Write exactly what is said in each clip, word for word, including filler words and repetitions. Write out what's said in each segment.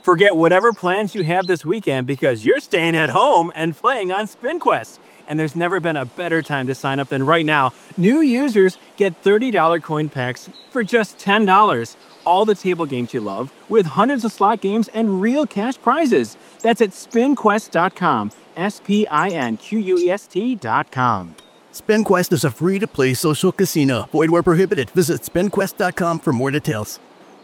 Forget whatever plans you have this weekend because you're staying at home and playing on SpinQuest. And there's never been a better time to sign up than right now. New users get thirty dollars coin packs for just ten dollars. All the table games you love, with hundreds of slot games and real cash prizes. That's at spin quest dot com. S P I N Q U E S T dot com. SpinQuest is a free-to-play social casino. Void where prohibited. Visit spin quest dot com for more details.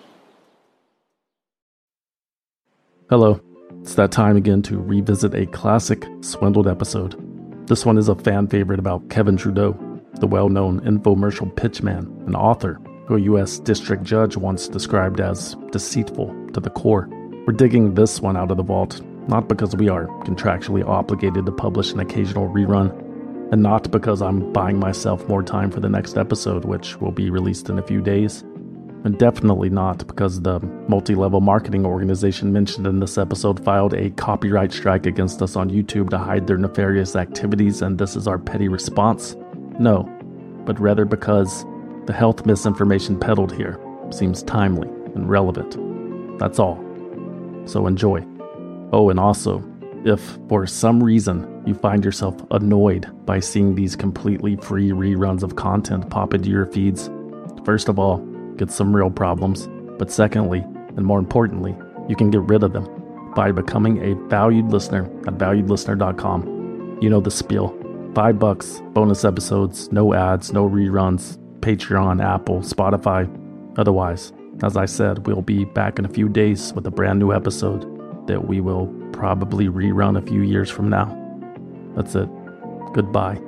Hello. It's that time again to revisit a classic Swindled episode. This one is a fan favorite about Kevin Trudeau, the well-known infomercial pitchman and author who a U S district judge once described as deceitful to the core. We're digging this one out of the vault, not because we are contractually obligated to publish an occasional rerun, and not because I'm buying myself more time for the next episode, which will be released in a few days. And definitely not because the multi-level marketing organization mentioned in this episode filed a copyright strike against us on YouTube to hide their nefarious activities, and this is our petty response. No, but rather because the health misinformation peddled here seems timely and relevant. That's all. So enjoy. Oh, and also, if for some reason you find yourself annoyed by seeing these completely free reruns of content pop into your feeds, first of all, get some real problems, but secondly, and more importantly, you can get rid of them by becoming a valued listener at valued listener dot com. You know the spiel. Five bucks, bonus episodes, no ads, no reruns, Patreon, Apple, Spotify. Otherwise, as I said, we'll be back in a few days with a brand new episode that we will probably rerun a few years from now. That's it. Goodbye.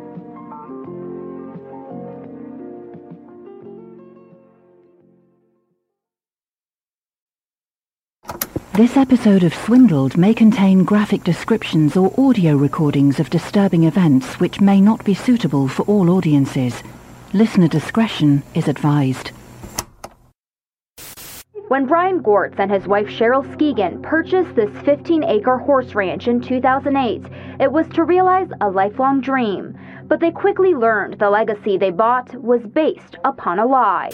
This episode of Swindled may contain graphic descriptions or audio recordings of disturbing events which may not be suitable for all audiences. Listener discretion is advised. When Brian Gortz and his wife Cheryl Skegan purchased this fifteen-acre horse ranch in two thousand eight, it was to realize a lifelong dream. But they quickly learned the legacy they bought was based upon a lie.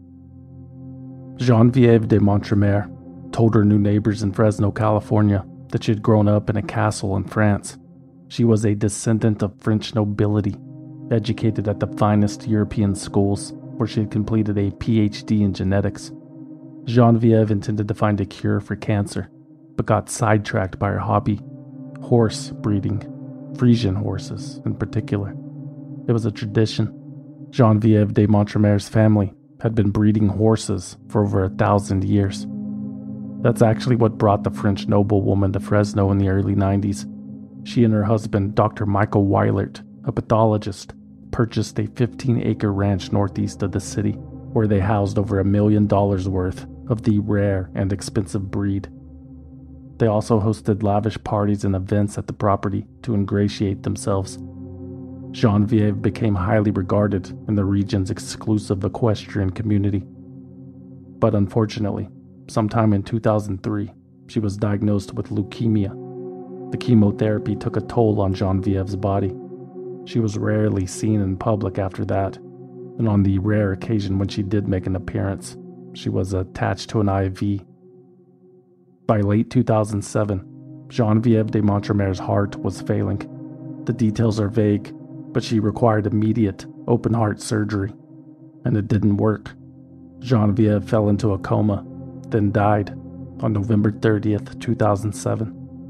Geneviève de Montremer told her new neighbors in Fresno, California, that she had grown up in a castle in France. She was a descendant of French nobility, educated at the finest European schools, where she had completed a P H D in genetics. Geneviève intended to find a cure for cancer, but got sidetracked by her hobby, horse breeding, Frisian horses in particular. It was a tradition. Geneviève de Montremer's family had been breeding horses for over a thousand years. That's actually what brought the French noblewoman to Fresno in the early nineties. She and her husband, Doctor Michael Weilert, a pathologist, purchased a fifteen-acre ranch northeast of the city, where they housed over a million dollars worth of the rare and expensive breed. They also hosted lavish parties and events at the property to ingratiate themselves. Geneviève became highly regarded in the region's exclusive equestrian community. But unfortunately, sometime in two thousand three, she was diagnosed with leukemia. The chemotherapy took a toll on Geneviève's body. She was rarely seen in public after that, and on the rare occasion when she did make an appearance, she was attached to an I V. By late two thousand seven, Geneviève de Montremer's heart was failing. The details are vague, but she required immediate open-heart surgery, and it didn't work. Geneviève fell into a coma, then died on November thirtieth, two thousand seven.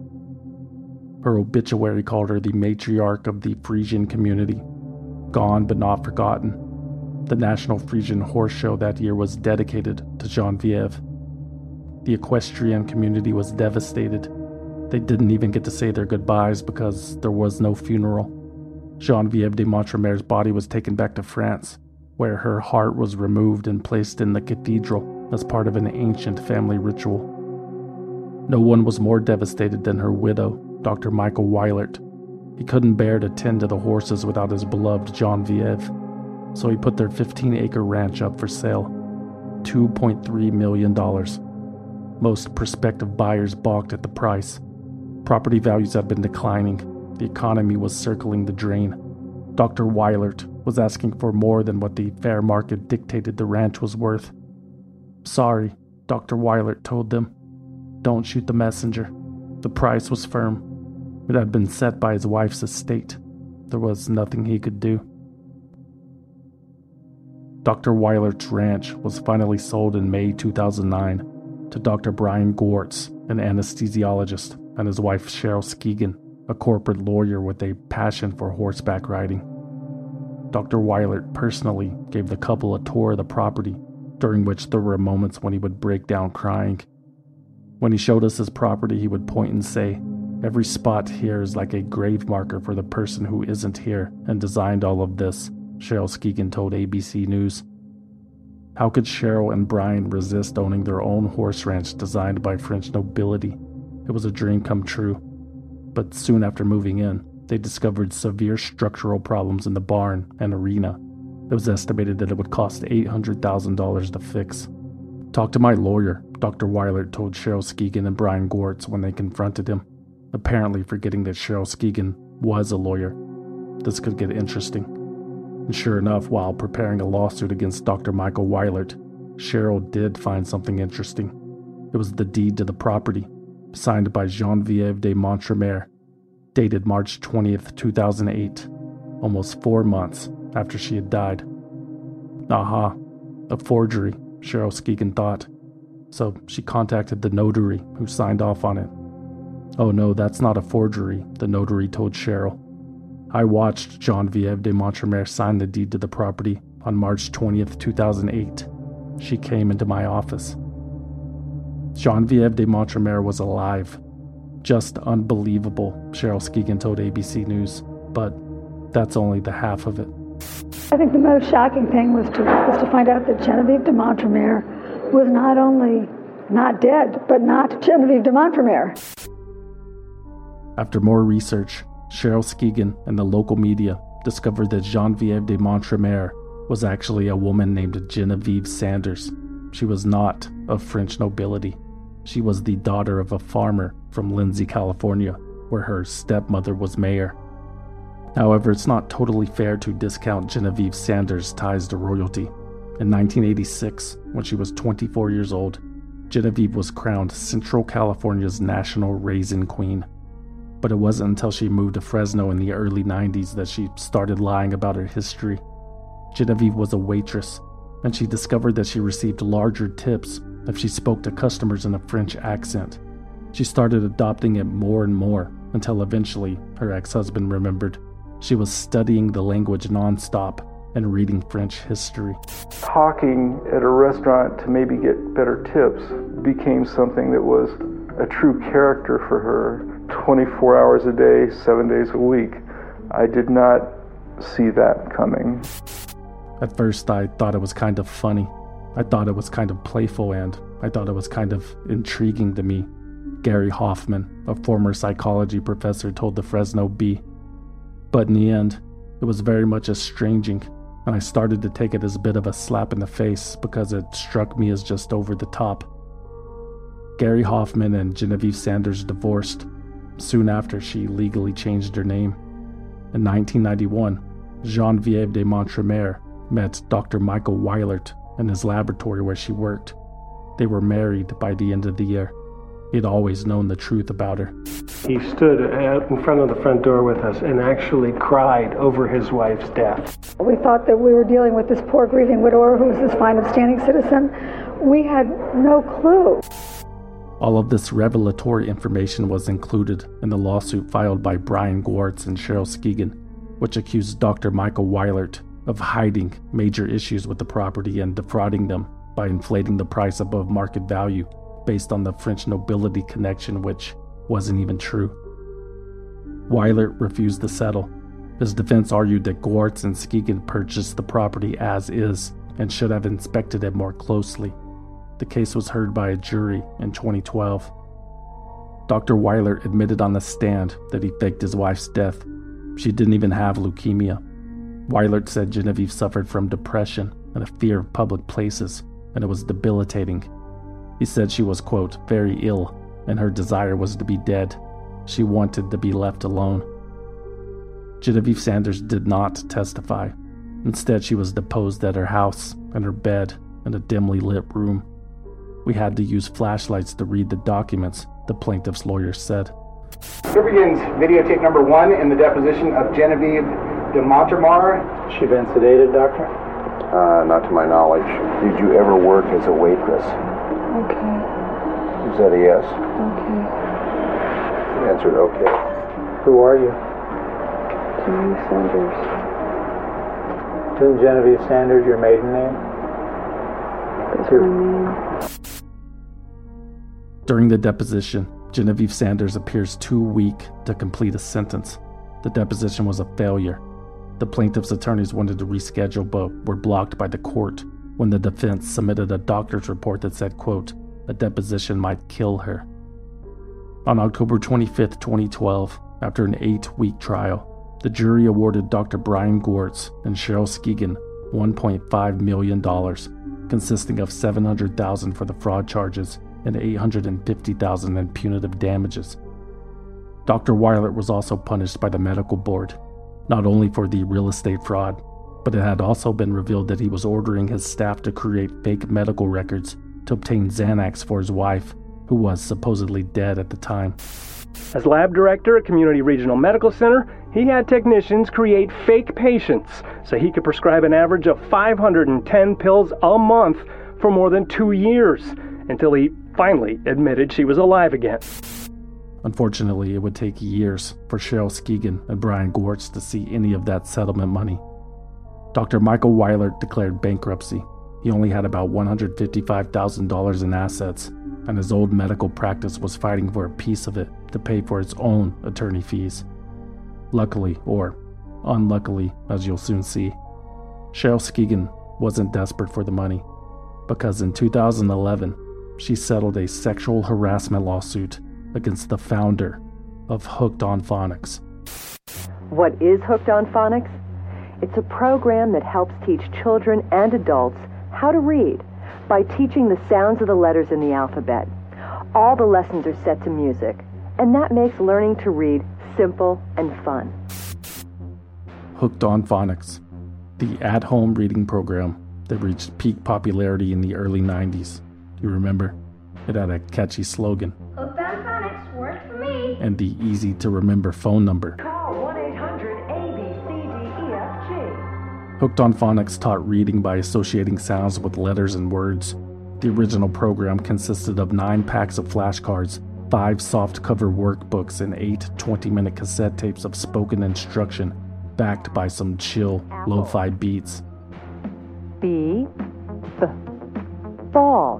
Her obituary called her the matriarch of the Frisian community, gone but not forgotten. The National Frisian Horse Show that year was dedicated to Geneviève. The equestrian community was devastated. They didn't even get to say their goodbyes because there was no funeral. Geneviève de Montremer's body was taken back to France, where her heart was removed and placed in the cathedral as part of an ancient family ritual. No one was more devastated than her widow, Doctor Michael Weilert. He couldn't bear to tend to the horses without his beloved Geneviève, so he put their fifteen-acre ranch up for sale. two point three million dollars. Most prospective buyers balked at the price. Property values had been declining. The economy was circling the drain. Doctor Weilert was asking for more than what the fair market dictated the ranch was worth. Sorry, Doctor Weilert told them. don't shoot the messenger. The price was firm. It had been set by his wife's estate. There was nothing he could do. Doctor Weilert's ranch was finally sold in May two thousand nine to Doctor Brian Gortz, an anesthesiologist, and his wife Cheryl Skegan, a corporate lawyer with a passion for horseback riding. Doctor Weilert personally gave the couple a tour of the property, during which there were moments when he would break down crying. When he showed us his property, he would point and say, "Every spot here is like a grave marker for the person who isn't here and designed all of this," Cheryl Skegan told A B C News. How could Cheryl and Brian resist owning their own horse ranch designed by French nobility? It was a dream come true. But soon after moving in, they discovered severe structural problems in the barn and arena. It was estimated that it would cost eight hundred thousand dollars to fix. "Talk to my lawyer," Doctor Weilert told Cheryl Skegan and Brian Gortz when they confronted him, apparently forgetting that Cheryl Skegan was a lawyer. This could get interesting. And sure enough, while preparing a lawsuit against Doctor Michael Weilert, Cheryl did find something interesting. It was the deed to the property, signed by Geneviève de Montremer, dated March twentieth, two thousand eight, almost four months after she had died. Aha, a forgery, Cheryl Skegan thought. So she contacted the notary who signed off on it. "Oh no, that's not a forgery," the notary told Cheryl. "I watched Geneviève de Montremer sign the deed to the property on March twentieth, two thousand eight. She came into my office." Geneviève de Montremer was alive. Just unbelievable, Cheryl Skegan told A B C News, but that's only the half of it. I think the most shocking thing was to was to find out that Geneviève de Montremer was not only not dead, but not Geneviève de Montremer. After more research, Cheryl Skegan and the local media discovered that Geneviève de Montremer was actually a woman named Geneviève Sanders. She was not of French nobility. She was the daughter of a farmer from Lindsay, California, where her stepmother was mayor. However, it's not totally fair to discount Geneviève Sanders' ties to royalty. In nineteen eighty-six, when she was twenty-four years old, Geneviève was crowned Central California's National Raisin Queen. But it wasn't until she moved to Fresno in the early nineties that she started lying about her history. Geneviève was a waitress, and she discovered that she received larger tips if she spoke to customers in a French accent. She started adopting it more and more until eventually her ex-husband remembered. She was studying the language nonstop and reading French history. Talking at a restaurant to maybe get better tips became something that was a true character for her, twenty-four hours a day, seven days a week. I did not see that coming. At first, I thought it was kind of funny. I thought it was kind of playful, and I thought it was kind of intriguing to me, Gary Hoffman, a former psychology professor, told the Fresno Bee. But in the end, it was very much estranging, and I started to take it as a bit of a slap in the face because it struck me as just over the top. Gary Hoffman and Geneviève Sanders divorced. Soon after, she legally changed her name. In nineteen ninety-one, Geneviève de Montremer met Doctor Michael Weilert in his laboratory where she worked. They were married by the end of the year. He'd always known the truth about her. He stood out in front of the front door with us and actually cried over his wife's death. We thought that we were dealing with this poor grieving widower who was this fine upstanding citizen. We had no clue. All of this revelatory information was included in the lawsuit filed by Brian Gortz and Cheryl Skegan, which accused Doctor Michael Weilert of hiding major issues with the property and defrauding them by inflating the price above market value based on the French nobility connection, which wasn't even true. Weilert refused to settle. His defense argued that Gortz and Skegan purchased the property as is and should have inspected it more closely. The case was heard by a jury in twenty twelve. Doctor Weilert admitted on the stand that he faked his wife's death. She didn't even have leukemia. Weilert said Geneviève suffered from depression and a fear of public places, and it was debilitating. He said she was, quote, very ill, and her desire was to be dead. She wanted to be left alone. Geneviève Sanders did not testify. Instead, she was deposed at her house, in her bed, in a dimly lit room. We had to use flashlights to read the documents, the plaintiff's lawyer said. Here begins videotape number one in the deposition of Genevieve de Montemar. She been sedated, doctor? Uh, not to my knowledge. Did you ever work as a waitress? Okay. Is that a yes? Okay. She answered okay. Who are you? Genevieve Sanders. Isn't Genevieve Sanders your maiden name? That's my name. During the deposition, Genevieve Sanders appears too weak to complete a sentence. The deposition was a failure. The plaintiff's attorneys wanted to reschedule but were blocked by the court when the defense submitted a doctor's report that said, quote, a deposition might kill her. On October twenty-fifth, twenty twelve, after an eight-week trial, the jury awarded Doctor Brian Gortz and Cheryl Skegan one point five million dollars, consisting of seven hundred thousand dollars for the fraud charges and eight hundred fifty thousand dollars in punitive damages. Doctor Weilert was also punished by the medical board, not only for the real estate fraud, but it had also been revealed that he was ordering his staff to create fake medical records to obtain Xanax for his wife, who was supposedly dead at the time. As lab director at Community Regional Medical Center, he had technicians create fake patients so he could prescribe an average of five hundred ten pills a month for more than two years, until he finally admitted she was alive again. Unfortunately, it would take years for Cheryl Skegan and Brian Gortz to see any of that settlement money. Doctor Michael Weilert declared bankruptcy. He only had about one hundred fifty-five thousand dollars in assets, and his old medical practice was fighting for a piece of it to pay for its own attorney fees. Luckily, or unluckily, as you'll soon see, Cheryl Skegan wasn't desperate for the money, because in two thousand eleven, she settled a sexual harassment lawsuit against the founder of Hooked on Phonics. What is Hooked on Phonics? It's a program that helps teach children and adults how to read by teaching the sounds of the letters in the alphabet. All the lessons are set to music, and that makes learning to read simple and fun. Hooked on Phonics, the at-home reading program that reached peak popularity in the early nineties. You remember? It had a catchy slogan. Hooked on Phonics worked for me. And the easy-to-remember phone number. Call one eight hundred A B C D E F G. Hooked on Phonics taught reading by associating sounds with letters and words. The original program consisted of nine packs of flashcards, five soft-cover workbooks, and eight twenty-minute cassette tapes of spoken instruction, backed by some chill, lo-fi beats. B. B. Ball.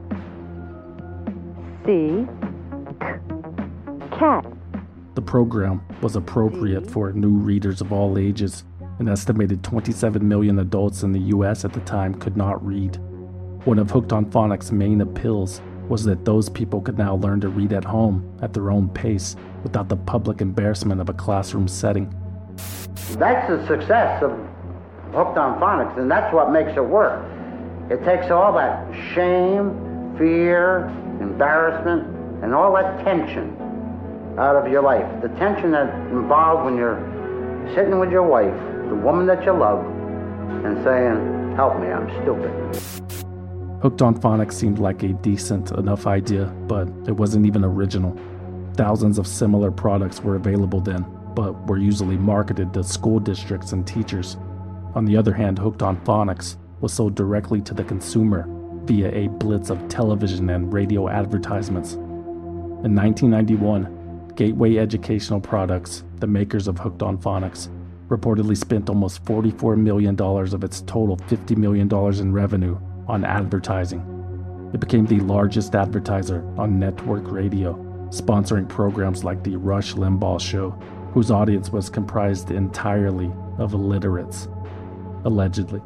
C. K. Cat. The program was appropriate for new readers of all ages. An estimated twenty-seven million adults in the U S at the time could not read. One of Hooked on Phonics' main appeals was that those people could now learn to read at home at their own pace without the public embarrassment of a classroom setting. That's the success of Hooked on Phonics, and that's what makes it work. It takes all that shame, fear, embarrassment, and all that tension out of your life. The tension that's involved when you're sitting with your wife, the woman that you love, and saying, help me, I'm stupid. Hooked on Phonics seemed like a decent enough idea, but it wasn't even original. Thousands of similar products were available then, but were usually marketed to school districts and teachers. On the other hand, Hooked on Phonics was sold directly to the consumer via a blitz of television and radio advertisements. In nineteen ninety-one, Gateway Educational Products, the makers of Hooked on Phonics, reportedly spent almost forty-four million dollars of its total fifty million dollars in revenue on advertising. It became the largest advertiser on network radio, sponsoring programs like The Rush Limbaugh Show, whose audience was comprised entirely of illiterates, allegedly.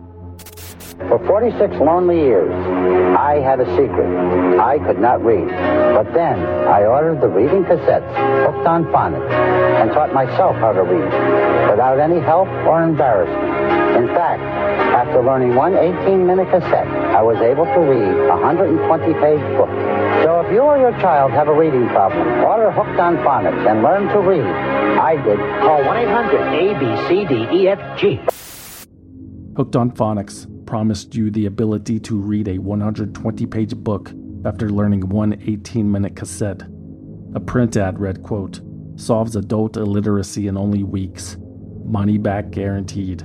For forty-six lonely years, I had a secret. I could not read. But then I ordered the reading cassettes, Hooked on Phonics, and taught myself how to read without any help or embarrassment. In fact, after learning one eighteen-minute cassette, I was able to read a one hundred twenty page book. So if you or your child have a reading problem, order Hooked on Phonics and learn to read. I did. Call one eight hundred A B C D E F G. Hooked on Phonics promised you the ability to read a one hundred twenty page book after learning one eighteen-minute cassette. A print ad read, quote, "Solves adult illiteracy in only weeks. Money back guaranteed."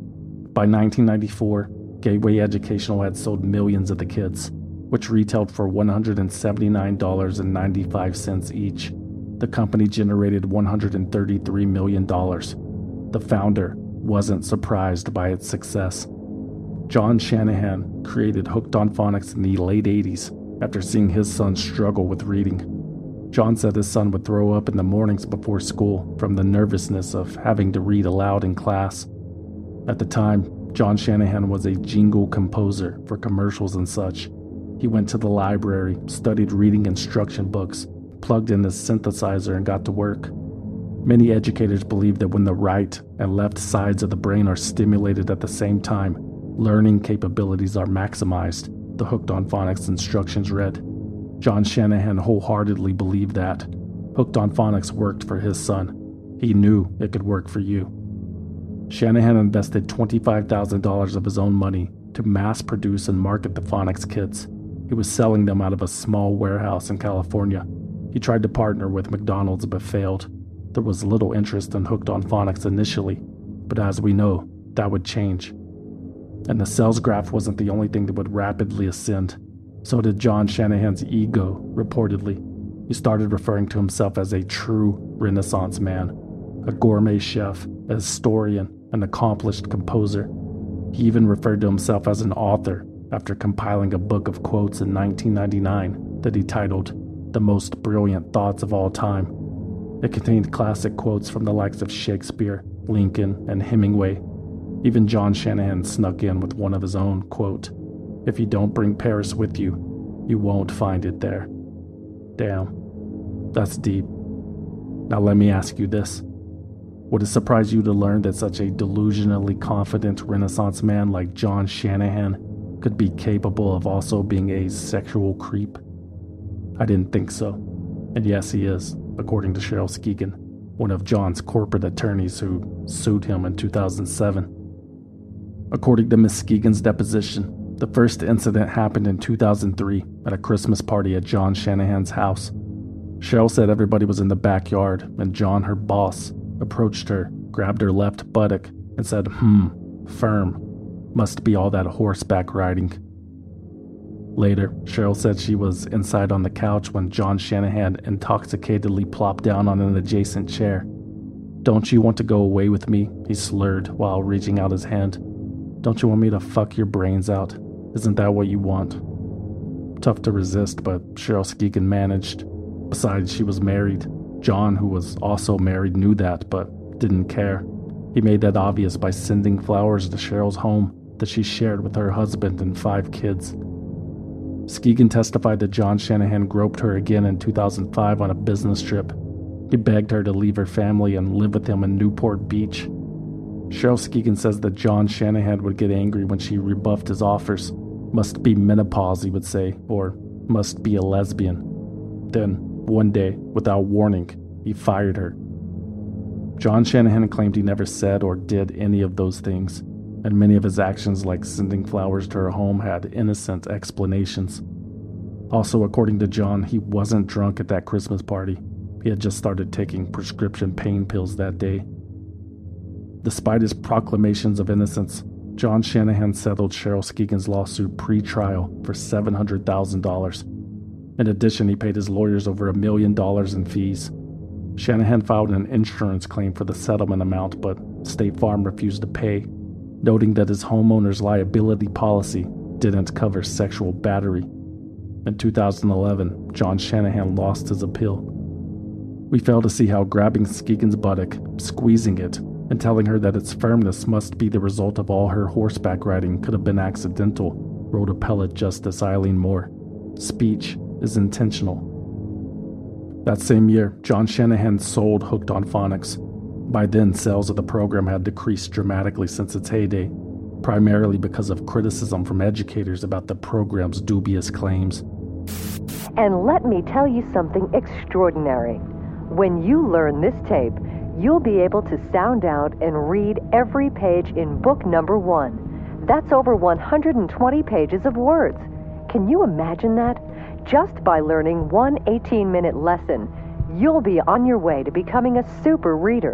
By nineteen ninety-four, Gateway Educational had sold millions of the kits, which retailed for one hundred seventy-nine dollars and ninety-five cents each. The company generated one hundred thirty-three million dollars. The founder wasn't surprised by its success. John Shanahan created Hooked on Phonics in the late eighties after seeing his son struggle with reading. John said his son would throw up in the mornings before school from the nervousness of having to read aloud in class. At the time, John Shanahan was a jingle composer for commercials and such. He went to the library, studied reading instruction books, plugged in his synthesizer, and got to work. Many educators believe that when the right and left sides of the brain are stimulated at the same time, learning capabilities are maximized, the Hooked on Phonics instructions read. John Shanahan wholeheartedly believed that. Hooked on Phonics worked for his son. He knew it could work for you. Shanahan invested twenty-five thousand dollars of his own money to mass produce and market the Phonics kits. He was selling them out of a small warehouse in California. He tried to partner with McDonald's but failed. There was little interest in Hooked on Phonics initially, but as we know, that would change. And the sales graph wasn't the only thing that would rapidly ascend. So did John Shanahan's ego, reportedly. He started referring to himself as a true Renaissance man, a gourmet chef, a historian, an accomplished composer. He even referred to himself as an author after compiling a book of quotes in nineteen ninety-nine that he titled The Most Brilliant Thoughts of All Time. It contained classic quotes from the likes of Shakespeare, Lincoln, and Hemingway. Even John Shanahan snuck in with one of his own, quote, "If you don't bring Paris with you, you won't find it there." Damn, that's deep. Now let me ask you this. Would it surprise you to learn that such a delusionally confident Renaissance man like John Shanahan could be capable of also being a sexual creep? I didn't think so. And yes, he is, according to Cheryl Skegan, one of John's corporate attorneys who sued him in two thousand seven. According to Miss Skegan's deposition, the first incident happened in two thousand three at a Christmas party at John Shanahan's house. Cheryl said everybody was in the backyard, and John, her boss, approached her, grabbed her left buttock, and said, hmm, firm. Must be all that horseback riding. Later, Cheryl said she was inside on the couch when John Shanahan intoxicatedly plopped down on an adjacent chair. "Don't you want to go away with me?" he slurred while reaching out his hand. "Don't you want me to fuck your brains out? Isn't that what you want?" Tough to resist, but Cheryl Skegan managed. Besides, she was married. John, who was also married, knew that, but didn't care. He made that obvious by sending flowers to Cheryl's home that she shared with her husband and five kids. Skegan testified that John Shanahan groped her again in two thousand five on a business trip. He begged her to leave her family and live with him in Newport Beach. Cheryl Skegan says that John Shanahan would get angry when she rebuffed his offers. Must be menopause, he would say, or must be a lesbian. Then, one day, without warning, he fired her. John Shanahan claimed he never said or did any of those things, and many of his actions, like sending flowers to her home, had innocent explanations. Also, according to John, he wasn't drunk at that Christmas party. He had just started taking prescription pain pills that day. Despite his proclamations of innocence, John Shanahan settled Cheryl Skegan's lawsuit pre-trial for seven hundred thousand dollars. In addition, he paid his lawyers over a million dollars in fees. Shanahan filed an insurance claim for the settlement amount, but State Farm refused to pay, noting that his homeowner's liability policy didn't cover sexual battery. In two thousand eleven, John Shanahan lost his appeal. We fail to see how grabbing Skegan's buttock, squeezing it, and telling her that its firmness must be the result of all her horseback riding could have been accidental, wrote appellate Justice Eileen Moore. Speech is intentional. That same year, John Shanahan sold Hooked on Phonics. By then, sales of the program had decreased dramatically since its heyday, primarily because of criticism from educators about the program's dubious claims. And let me tell you something extraordinary. When you learn this tape, you'll be able to sound out and read every page in book number one. That's over one hundred twenty pages of words. Can you imagine that? Just by learning one eighteen-minute lesson, you'll be on your way to becoming a super reader.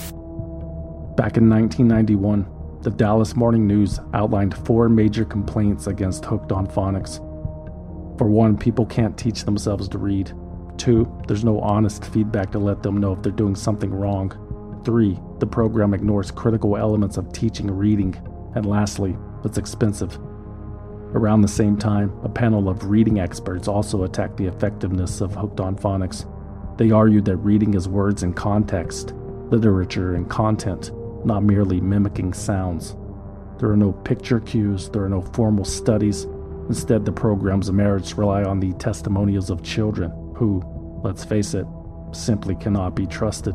Back in nineteen ninety-one, the Dallas Morning News outlined four major complaints against Hooked on Phonics. For one, people can't teach themselves to read. Two, there's no honest feedback to let them know if they're doing something wrong. Three, the program ignores critical elements of teaching reading. And lastly, it's expensive. Around the same time, a panel of reading experts also attacked the effectiveness of Hooked on Phonics. They argued that reading is words in context, literature and content, not merely mimicking sounds. There are no picture cues, there are no formal studies. Instead, the program's merits rely on the testimonials of children who, let's face it, simply cannot be trusted.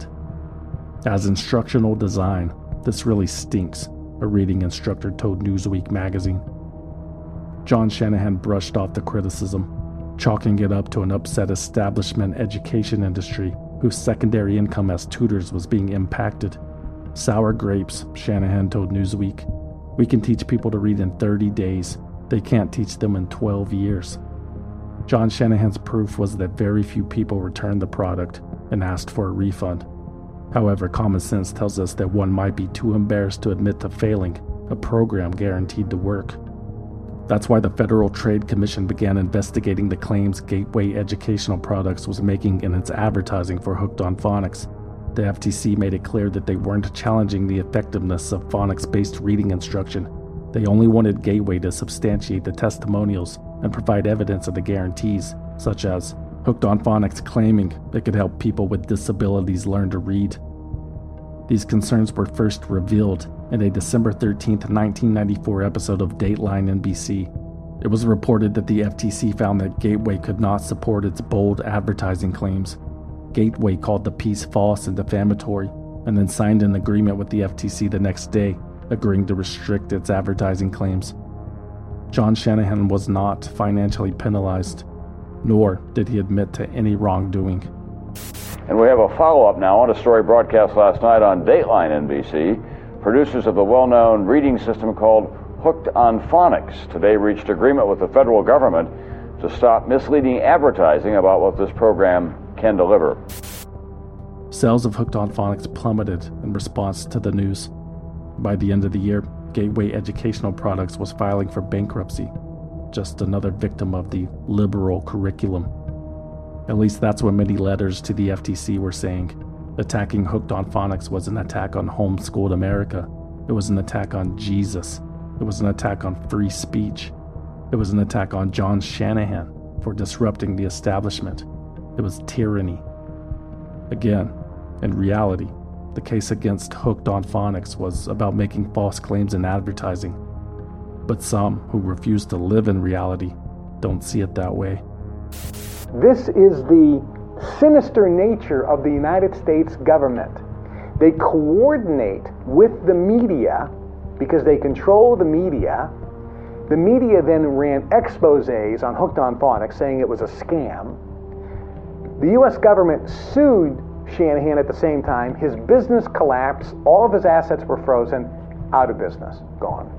As instructional design, this really stinks, a reading instructor told Newsweek magazine. John Shanahan brushed off the criticism, chalking it up to an upset establishment education industry whose secondary income as tutors was being impacted. Sour grapes, Shanahan told Newsweek. We can teach people to read in thirty days. They can't teach them in twelve years. John Shanahan's proof was that very few people returned the product and asked for a refund. However, common sense tells us that one might be too embarrassed to admit to failing a program guaranteed to work. That's why the Federal Trade Commission began investigating the claims Gateway Educational Products was making in its advertising for Hooked on Phonics. The F T C made it clear that they weren't challenging the effectiveness of phonics-based reading instruction. They only wanted Gateway to substantiate the testimonials and provide evidence of the guarantees, such as Hooked on Phonics claiming it could help people with disabilities learn to read. These concerns were first revealed in a December thirteenth, nineteen ninety-four episode of Dateline N B C. It was reported that the F T C found that Gateway could not support its bold advertising claims. Gateway called the piece false and defamatory, and then signed an agreement with the F T C the next day, agreeing to restrict its advertising claims. John Shanahan was not financially penalized, nor did he admit to any wrongdoing. And we have a follow-up now on a story broadcast last night on Dateline N B C. Producers of the well-known reading system called Hooked on Phonics today reached agreement with the federal government to stop misleading advertising about what this program can deliver. Sales of Hooked on Phonics plummeted in response to the news. By the end of the year, Gateway Educational Products was filing for bankruptcy, just another victim of the liberal curriculum. At least that's what many letters to the F T C were saying. Attacking Hooked on Phonics was an attack on homeschooled America. It was an attack on Jesus. It was an attack on free speech. It was an attack on John Shanahan for disrupting the establishment. It was tyranny. Again, in reality, the case against Hooked on Phonics was about making false claims in advertising. But some who refuse to live in reality don't see it that way. This is the sinister nature of the United States government. They coordinate with the media because they control the media. The media then ran exposés on Hooked on Phonics saying it was a scam. The U S government sued Shanahan at the same time. His business collapsed. All of his assets were frozen. Out of business. Gone.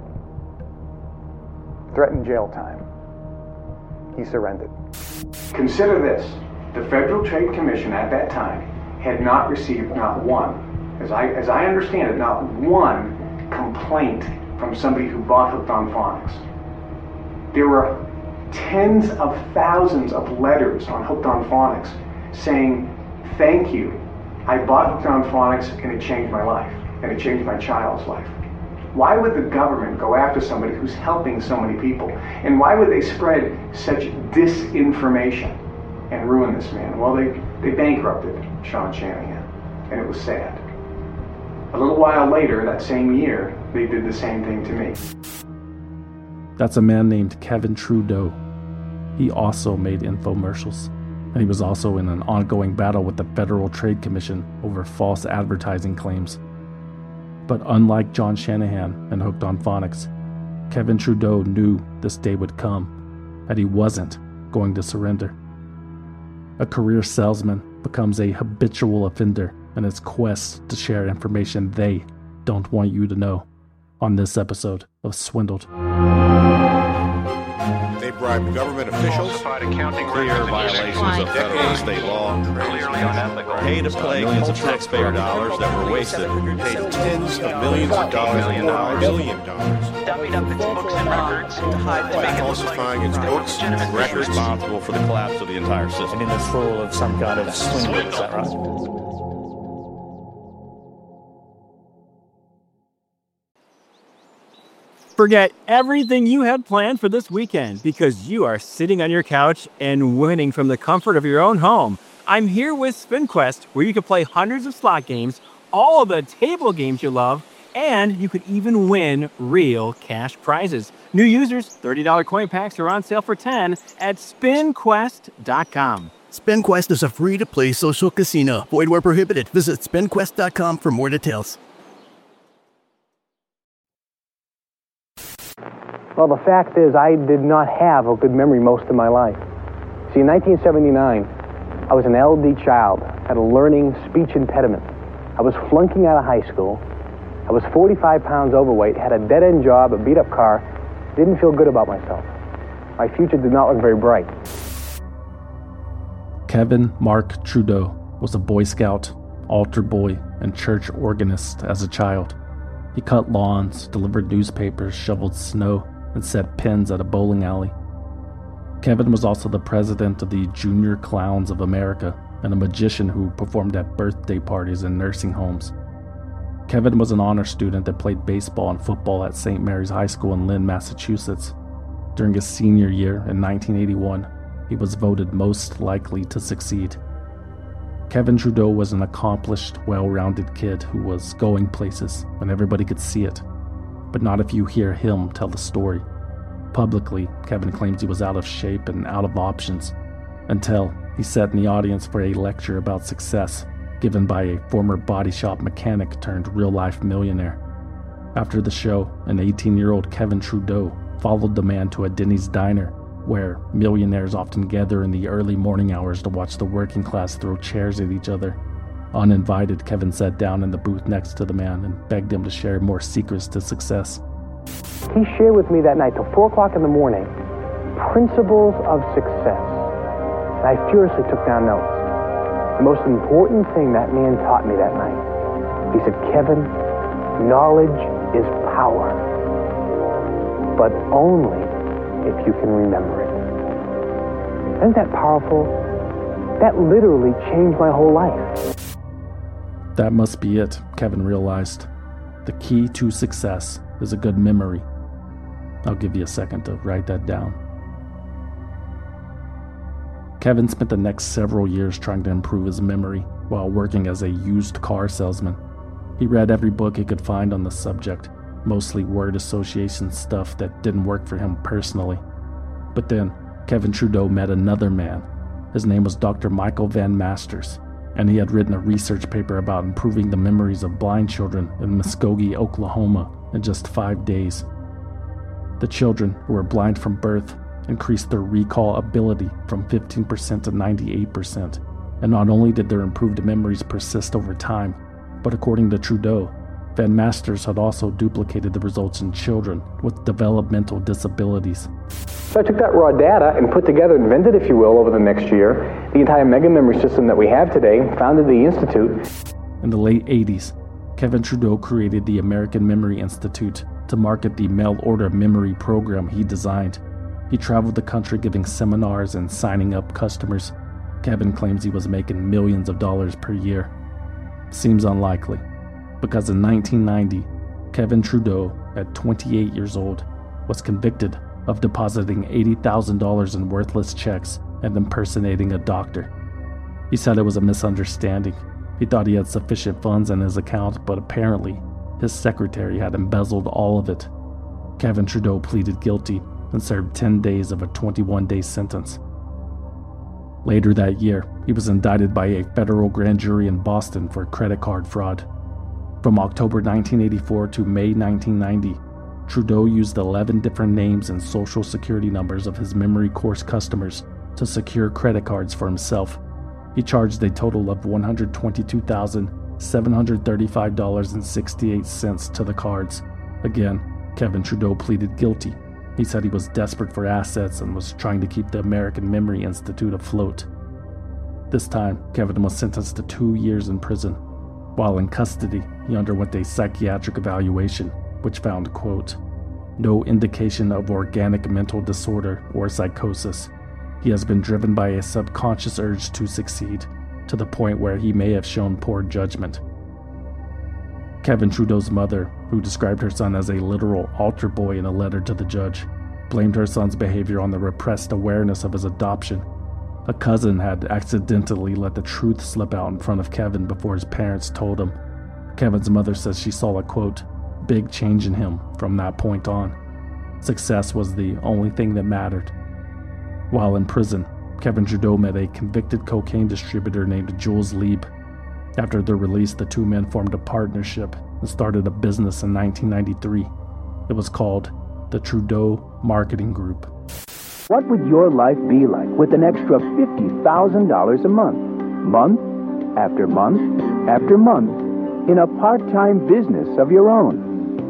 Threatened jail time. He surrendered. Consider this. The Federal Trade Commission at that time had not received not one, as I, as I understand it, not one complaint from somebody who bought Hooked on Phonics. There were tens of thousands of letters on Hooked on Phonics saying, thank you, I bought Hooked on Phonics and it changed my life, and it changed my child's life. Why would the government go after somebody who's helping so many people? And why would they spread such disinformation and ruin this man? Well, they, they bankrupted Sean Shanahan, and it was sad. A little while later, that same year, they did the same thing to me. That's a man named Kevin Trudeau. He also made infomercials, and he was also in an ongoing battle with the Federal Trade Commission over false advertising claims. But unlike John Shanahan and Hooked on Phonics, Kevin Trudeau knew this day would come, and he wasn't going to surrender. A career salesman becomes a habitual offender in its quest to share information they don't want you to know on this episode of Swindled. They bribed government officials, clear violations of federal and state law, pay to play millions of taxpayer dollars that were wasted, paid tens of millions of dollars, million dollars, million dollars, dummied up its books and records to hide by falsifying its books and records, responsible for the collapse of the entire system. And in this role of some kind of swindle, is that right? Forget everything you had planned for this weekend because you are sitting on your couch and winning from the comfort of your own home. I'm here with SpinQuest, where you can play hundreds of slot games, all of the table games you love, and you could even win real cash prizes. New users, thirty dollars coin packs are on sale for ten dollars at spin quest dot com. SpinQuest is a free-to-play social casino. Void where prohibited. Visit spin quest dot com for more details. Well, the fact is, I did not have a good memory most of my life. See, in nineteen seventy-nine, I was an L D child, had a learning speech impediment. I was flunking out of high school. I was forty-five pounds overweight, had a dead-end job, a beat-up car, didn't feel good about myself. My future did not look very bright. Kevin Mark Trudeau was a Boy Scout, altar boy, and church organist as a child. He cut lawns, delivered newspapers, shoveled snow, and set pins at a bowling alley. Kevin was also the president of the Junior Clowns of America and a magician who performed at birthday parties and nursing homes. Kevin was an honor student that played baseball and football at Saint Mary's High School in Lynn, Massachusetts. During his senior year in nineteen eighty-one, he was voted most likely to succeed. Kevin Trudeau was an accomplished, well-rounded kid who was going places and everybody could see it. But not if you hear him tell the story. Publicly, Kevin claims he was out of shape and out of options, until he sat in the audience for a lecture about success given by a former body shop mechanic turned real-life millionaire. After the show, an eighteen-year-old Kevin Trudeau followed the man to a Denny's diner, where millionaires often gather in the early morning hours to watch the working class throw chairs at each other. Uninvited, Kevin sat down in the booth next to the man and begged him to share more secrets to success. He shared with me that night till four o'clock in the morning, principles of success. And I furiously took down notes. The most important thing that man taught me that night, he said, Kevin, knowledge is power, but only if you can remember it. Isn't that powerful? That literally changed my whole life. That must be it, Kevin realized. The key to success is a good memory. I'll give you a second to write that down. Kevin spent the next several years trying to improve his memory while working as a used car salesman. He read every book he could find on the subject, mostly word association stuff that didn't work for him personally. But then, Kevin Trudeau met another man. His name was Doctor Michael Van Masters, and he had written a research paper about improving the memories of blind children in Muskogee, Oklahoma, in just five days. The children, who were blind from birth, increased their recall ability from fifteen percent to ninety-eight percent, and not only did their improved memories persist over time, but according to Trudeau, Van Masters had also duplicated the results in children with developmental disabilities. So I took that raw data and put together, invented, if you will, over the next year, the entire mega memory system that we have today, founded the Institute. In the late eighties, Kevin Trudeau created the American Memory Institute to market the mail-order memory program he designed. He traveled the country giving seminars and signing up customers. Kevin claims he was making millions of dollars per year. Seems unlikely, because in nineteen ninety, Kevin Trudeau, at twenty-eight years old, was convicted of depositing eighty thousand dollars in worthless checks and impersonating a doctor. He said it was a misunderstanding. He thought he had sufficient funds in his account, but apparently his secretary had embezzled all of it. Kevin Trudeau pleaded guilty and served ten days of a twenty-one day sentence. Later that year, he was indicted by a federal grand jury in Boston for credit card fraud. From October nineteen eighty-four to May nineteen ninety, Trudeau used eleven different names and social security numbers of his memory course customers to secure credit cards for himself. He charged a total of one hundred twenty-two thousand seven hundred thirty-five dollars and sixty-eight cents to the cards. Again, Kevin Trudeau pleaded guilty He said he was desperate for assets and was trying to keep the American Memory Institute afloat. This time, Kevin was sentenced to two years in prison. While in custody, he underwent a psychiatric evaluation, which found, quote, no indication of organic mental disorder or psychosis. He has been driven by a subconscious urge to succeed, to the point where he may have shown poor judgment. Kevin Trudeau's mother, who described her son as a literal altar boy in a letter to the judge, blamed her son's behavior on the repressed awareness of his adoption. A cousin had accidentally let the truth slip out in front of Kevin before his parents told him. Kevin's mother says she saw a, quote, big change in him from that point on. Success was the only thing that mattered. While in prison, Kevin Trudeau met a convicted cocaine distributor named Jules Lieb. After their release, the two men formed a partnership and started a business in nineteen ninety-three. It was called the Trudeau Marketing Group. What would your life be like with an extra fifty thousand dollars a month? Month after month after month in a part-time business of your own.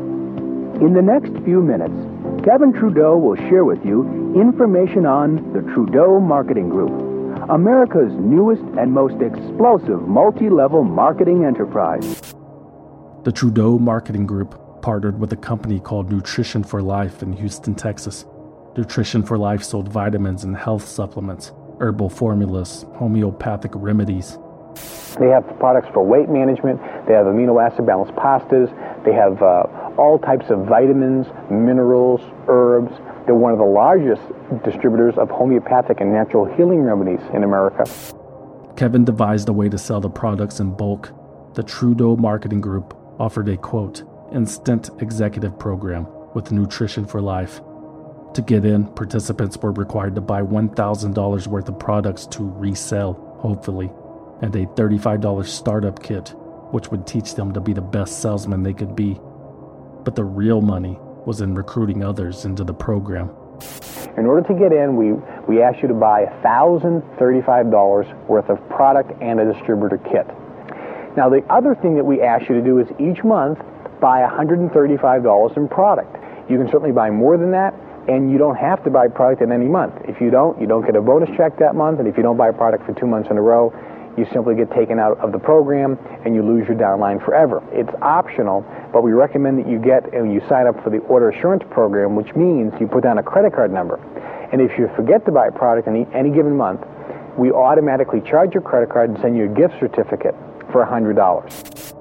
In the next few minutes, Kevin Trudeau will share with you information on the Trudeau Marketing Group, America's newest and most explosive multi-level marketing enterprise. The Trudeau Marketing Group partnered with a company called Nutrition for Life in Houston, Texas. Nutrition for Life sold vitamins and health supplements, herbal formulas, homeopathic remedies. They have products for weight management. They have amino acid balanced pastas. They have uh, all types of vitamins, minerals, herbs. They're one of the largest distributors of homeopathic and natural healing remedies in America. Kevin devised a way to sell the products in bulk. The Trudeau Marketing Group offered a, quote, instant executive program with Nutrition for Life. To get in, participants were required to buy one thousand dollars worth of products to resell, hopefully, and a thirty-five dollars startup kit, which would teach them to be the best salesmen they could be. But the real money was in recruiting others into the program. In order to get in, we, we asked you to buy one thousand thirty-five dollars worth of product and a distributor kit. Now, the other thing that we asked you to do is each month buy one hundred thirty-five dollars in product. You can certainly buy more than that, and you don't have to buy product in any month. If you don't, you don't get a bonus check that month, and if you don't buy product for two months in a row, you simply get taken out of the program and you lose your downline forever. It's optional, but we recommend that you get and you sign up for the order assurance program, which means you put down a credit card number. And if you forget to buy a product in any given month, we automatically charge your credit card and send you a gift certificate for one hundred dollars.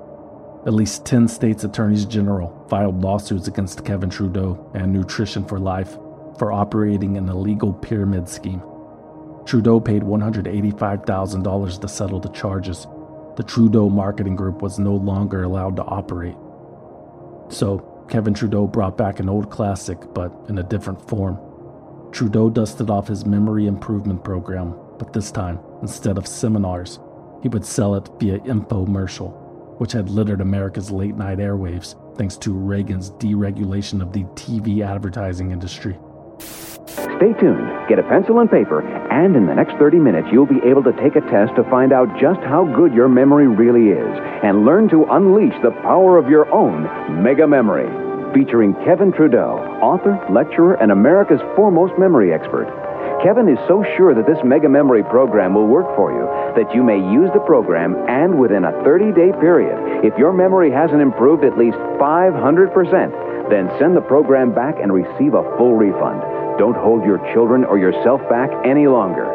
At least ten states' attorneys general filed lawsuits against Kevin Trudeau and Nutrition for Life for operating an illegal pyramid scheme. Trudeau paid one hundred eighty-five thousand dollars to settle the charges. The Trudeau Marketing Group was no longer allowed to operate. So, Kevin Trudeau brought back an old classic, but in a different form. Trudeau dusted off his memory improvement program, but this time, instead of seminars, he would sell it via infomercial, which had littered America's late-night airwaves thanks to Reagan's deregulation of the T V advertising industry. Stay tuned, get a pencil and paper, and in the next thirty minutes you'll be able to take a test to find out just how good your memory really is and learn to unleash the power of your own mega memory. Featuring Kevin Trudeau, author, lecturer, and America's foremost memory expert. Kevin is so sure that this mega memory program will work for you that you may use the program, and within a thirty-day period, if your memory hasn't improved at least five hundred percent, then send the program back and receive a full refund. Don't hold your children or yourself back any longer.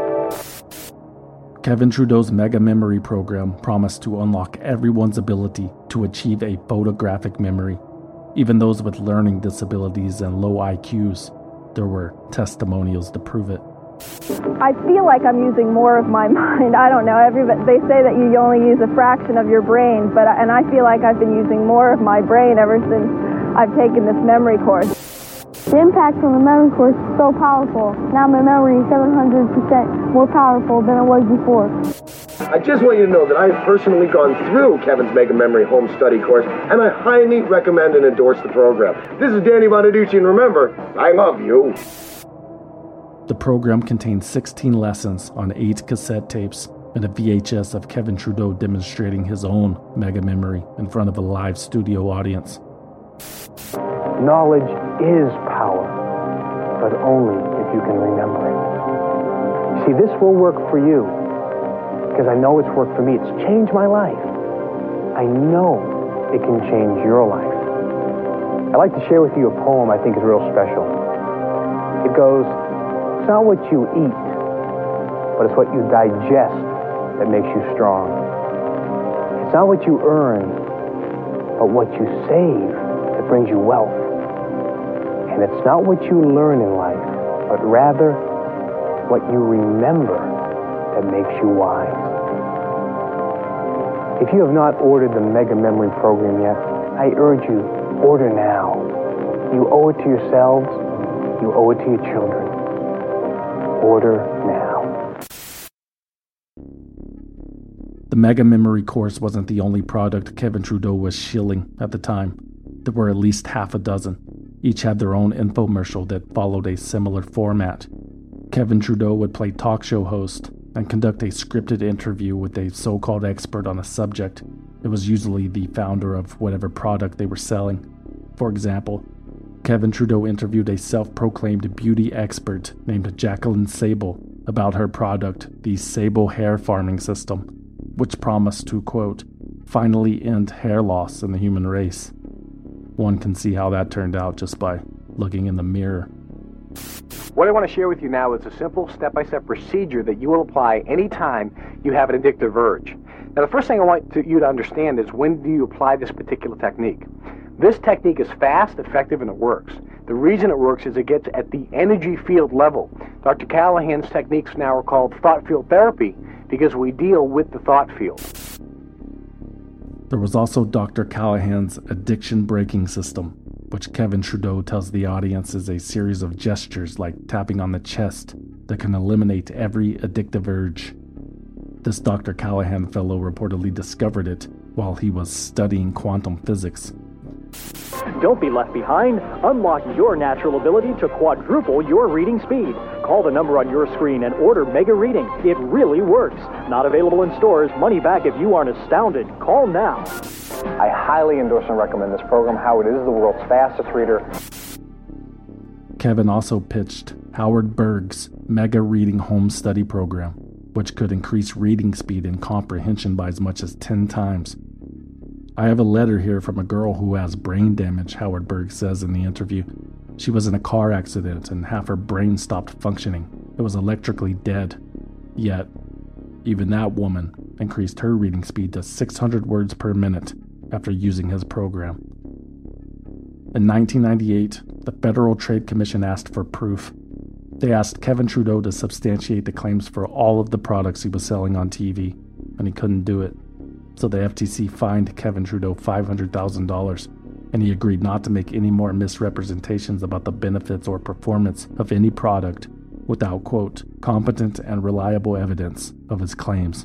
Kevin Trudeau's Mega Memory program promised to unlock everyone's ability to achieve a photographic memory, even those with learning disabilities and low I Qs. There were testimonials to prove it. I feel like I'm using more of my mind. I don't know. Everybody, they say that you only use a fraction of your brain, but and I feel like I've been using more of my brain ever since I've taken this memory course. The impact on the memory course is so powerful. Now my memory is seven hundred percent more powerful than it was before. I just want you to know that I've personally gone through Kevin's Mega Memory Home Study course, and I highly recommend and endorse the program. This is Danny Bonaducci, and remember, I love you. The program contained sixteen lessons on eight cassette tapes and a V H S of Kevin Trudeau demonstrating his own mega memory in front of a live studio audience. Knowledge is power. but only if you can remember it. See, this will work for you, because I know it's worked for me. It's changed my life. I know it can change your life. I'd like to share with you a poem I think is real special. It goes, it's not what you eat, but it's what you digest that makes you strong. It's not what you earn, but what you save that brings you wealth. And it's not what you learn in life, but rather what you remember that makes you wise. If you have not ordered the Mega Memory program yet, I urge you, order now. You owe it to yourselves, you owe it to your children. Order now. The Mega Memory course wasn't the only product Kevin Trudeau was shilling at the time. There were at least half a dozen. Each had their own infomercial that followed a similar format. Kevin Trudeau would play talk show host and conduct a scripted interview with a so-called expert on a subject. It was usually the founder of whatever product they were selling. For example, Kevin Trudeau interviewed a self-proclaimed beauty expert named Jacqueline Sable about her product, the Sable Hair Farming System, which promised to, quote, finally end hair loss in the human race. One can see how that turned out just by looking in the mirror. What I want to share with you now is a simple step-by-step procedure that you will apply anytime you have an addictive urge. Now, the first thing I want to, you to understand is, when do you apply this particular technique? This technique is fast, effective, and it works. The reason it works is it gets at the energy field level. Doctor Callahan's techniques now are called thought field therapy because we deal with the thought field. There was also Doctor Callahan's addiction braking system, which Kevin Trudeau tells the audience is a series of gestures like tapping on the chest that can eliminate every addictive urge. This Doctor Callahan fellow reportedly discovered it while he was studying quantum physics. Don't be left behind. Unlock your natural ability to quadruple your reading speed. Call the number on your screen and order Mega Reading. It really works. Not available in stores. Money back if you aren't astounded. Call now. I highly endorse and recommend this program. Howard is the world's fastest reader. Kevin also pitched Howard Berg's Mega Reading Home Study Program, which could increase reading speed and comprehension by as much as ten times. I have a letter here from a girl who has brain damage, Howard Berg says in the interview. She was in a car accident and half her brain stopped functioning. It was electrically dead. Yet, even that woman increased her reading speed to six hundred words per minute after using his program. In nineteen ninety-eight, the Federal Trade Commission asked for proof. They asked Kevin Trudeau to substantiate the claims for all of the products he was selling on T V, and he couldn't do it. So the F T C fined Kevin Trudeau five hundred thousand dollars, and he agreed not to make any more misrepresentations about the benefits or performance of any product without, quote, competent and reliable evidence of his claims.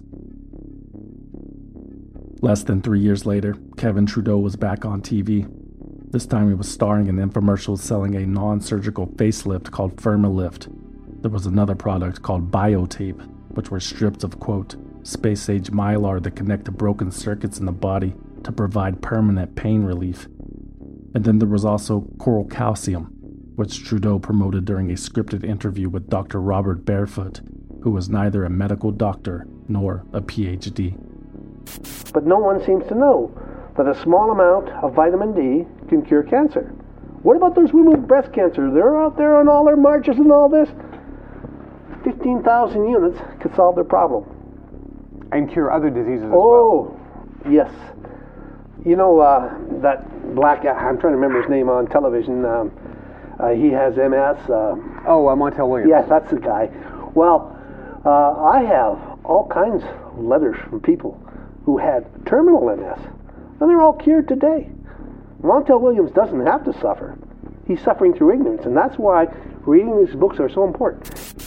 Less than three years later, Kevin Trudeau was back on T V. This time he was starring in infomercials selling a non-surgical facelift called Firmalift. There was another product called Biotape, which were strips of, quote, space-age mylar that connect to broken circuits in the body to provide permanent pain relief. And then there was also Coral Calcium, which Trudeau promoted during a scripted interview with Doctor Robert Barefoot, who was neither a medical doctor nor a P H D. But no one seems to know that a small amount of vitamin D can cure cancer. What about those women with breast cancer? They're out there on all their marches and all this. fifteen thousand units could solve their problem. And cure other diseases as oh, well. Oh, yes. You know, uh, that black guy, I'm trying to remember his name on television. Um, uh, he has M S. Uh, oh, uh, Montel Williams. Yes, that's the guy. Well, uh, I have all kinds of letters from people who had terminal M S, and they're all cured today. Montel Williams doesn't have to suffer. He's suffering through ignorance, and that's why reading these books are so important.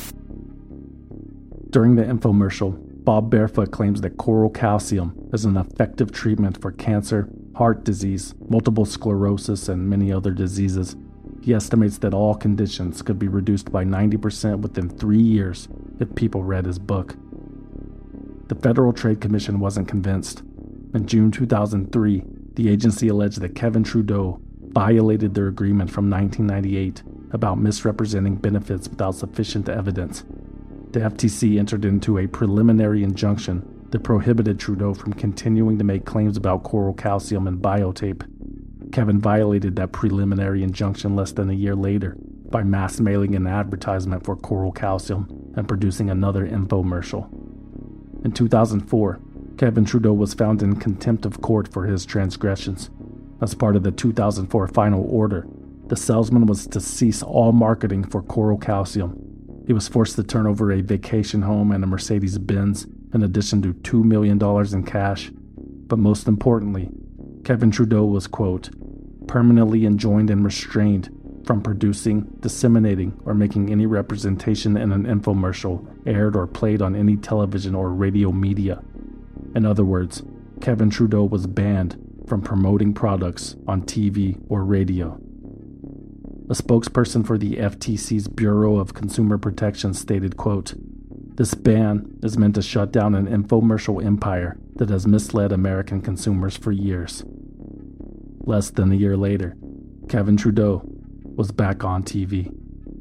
During the infomercial, Bob Barefoot claims that Coral Calcium is an effective treatment for cancer, heart disease, multiple sclerosis, and many other diseases. He estimates that all conditions could be reduced by ninety percent within three years if people read his book. The Federal Trade Commission wasn't convinced. In June two thousand three, the agency alleged that Kevin Trudeau violated their agreement from nineteen ninety-eight about misrepresenting benefits without sufficient evidence. The F T C entered into a preliminary injunction that prohibited Trudeau from continuing to make claims about coral calcium and biotape. Kevin violated that preliminary injunction less than a year later by mass mailing an advertisement for coral calcium and producing another infomercial. In two thousand four, Kevin Trudeau was found in contempt of court for his transgressions. As part of the two thousand four final order, the salesman was to cease all marketing for coral calcium. He was forced to turn over a vacation home and a Mercedes-Benz, in addition to two million dollars in cash. But most importantly, Kevin Trudeau was, quote, permanently enjoined and restrained from producing, disseminating, or making any representation in an infomercial aired or played on any television or radio media. In other words, Kevin Trudeau was banned from promoting products on T V or radio. A spokesperson for the F T C's Bureau of Consumer Protection stated, quote, this ban is meant to shut down an infomercial empire that has misled American consumers for years. Less than a year later, Kevin Trudeau was back on T V.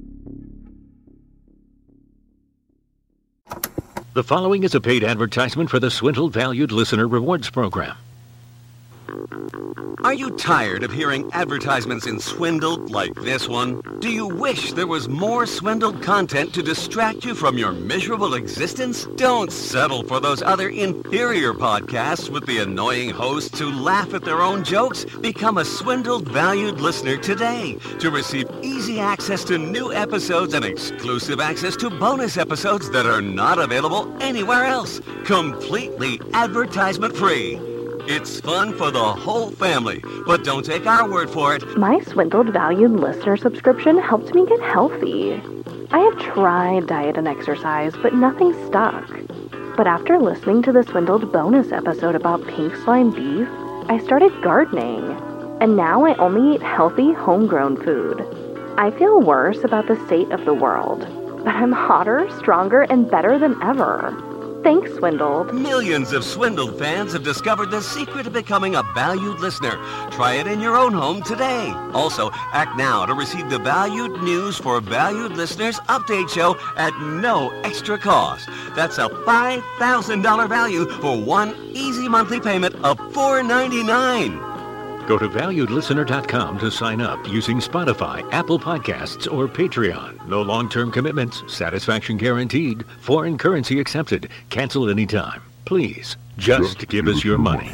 The following is a paid advertisement for the Swindle Valued Listener Rewards Program. Are you tired of hearing advertisements in Swindled like this one? Do you wish there was more Swindled content to distract you from your miserable existence? Don't settle for those other inferior podcasts with the annoying hosts who laugh at their own jokes. Become a Swindled Valued Listener today to receive easy access to new episodes and exclusive access to bonus episodes that are not available anywhere else. Completely advertisement-free. It's fun for the whole family, but don't take our word for it. My Swindled Valued Listener subscription helped me get healthy. I had tried diet and exercise, but nothing stuck. But after listening to the Swindled bonus episode about pink slime beef, I started gardening. And now I only eat healthy, homegrown food. I feel worse about the state of the world, but I'm hotter, stronger, and better than ever. Thanks, Swindled. Millions of Swindled fans have discovered the secret of becoming a valued listener. Try it in your own home today. Also, act now to receive the Valued News for Valued Listeners update show at no extra cost. That's a five thousand dollars value for one easy monthly payment of four ninety-nine. Go to valued listener dot com to sign up using Spotify, Apple Podcasts, or Patreon. No long-term commitments, satisfaction guaranteed, foreign currency accepted, cancel anytime. Please, just give us your money.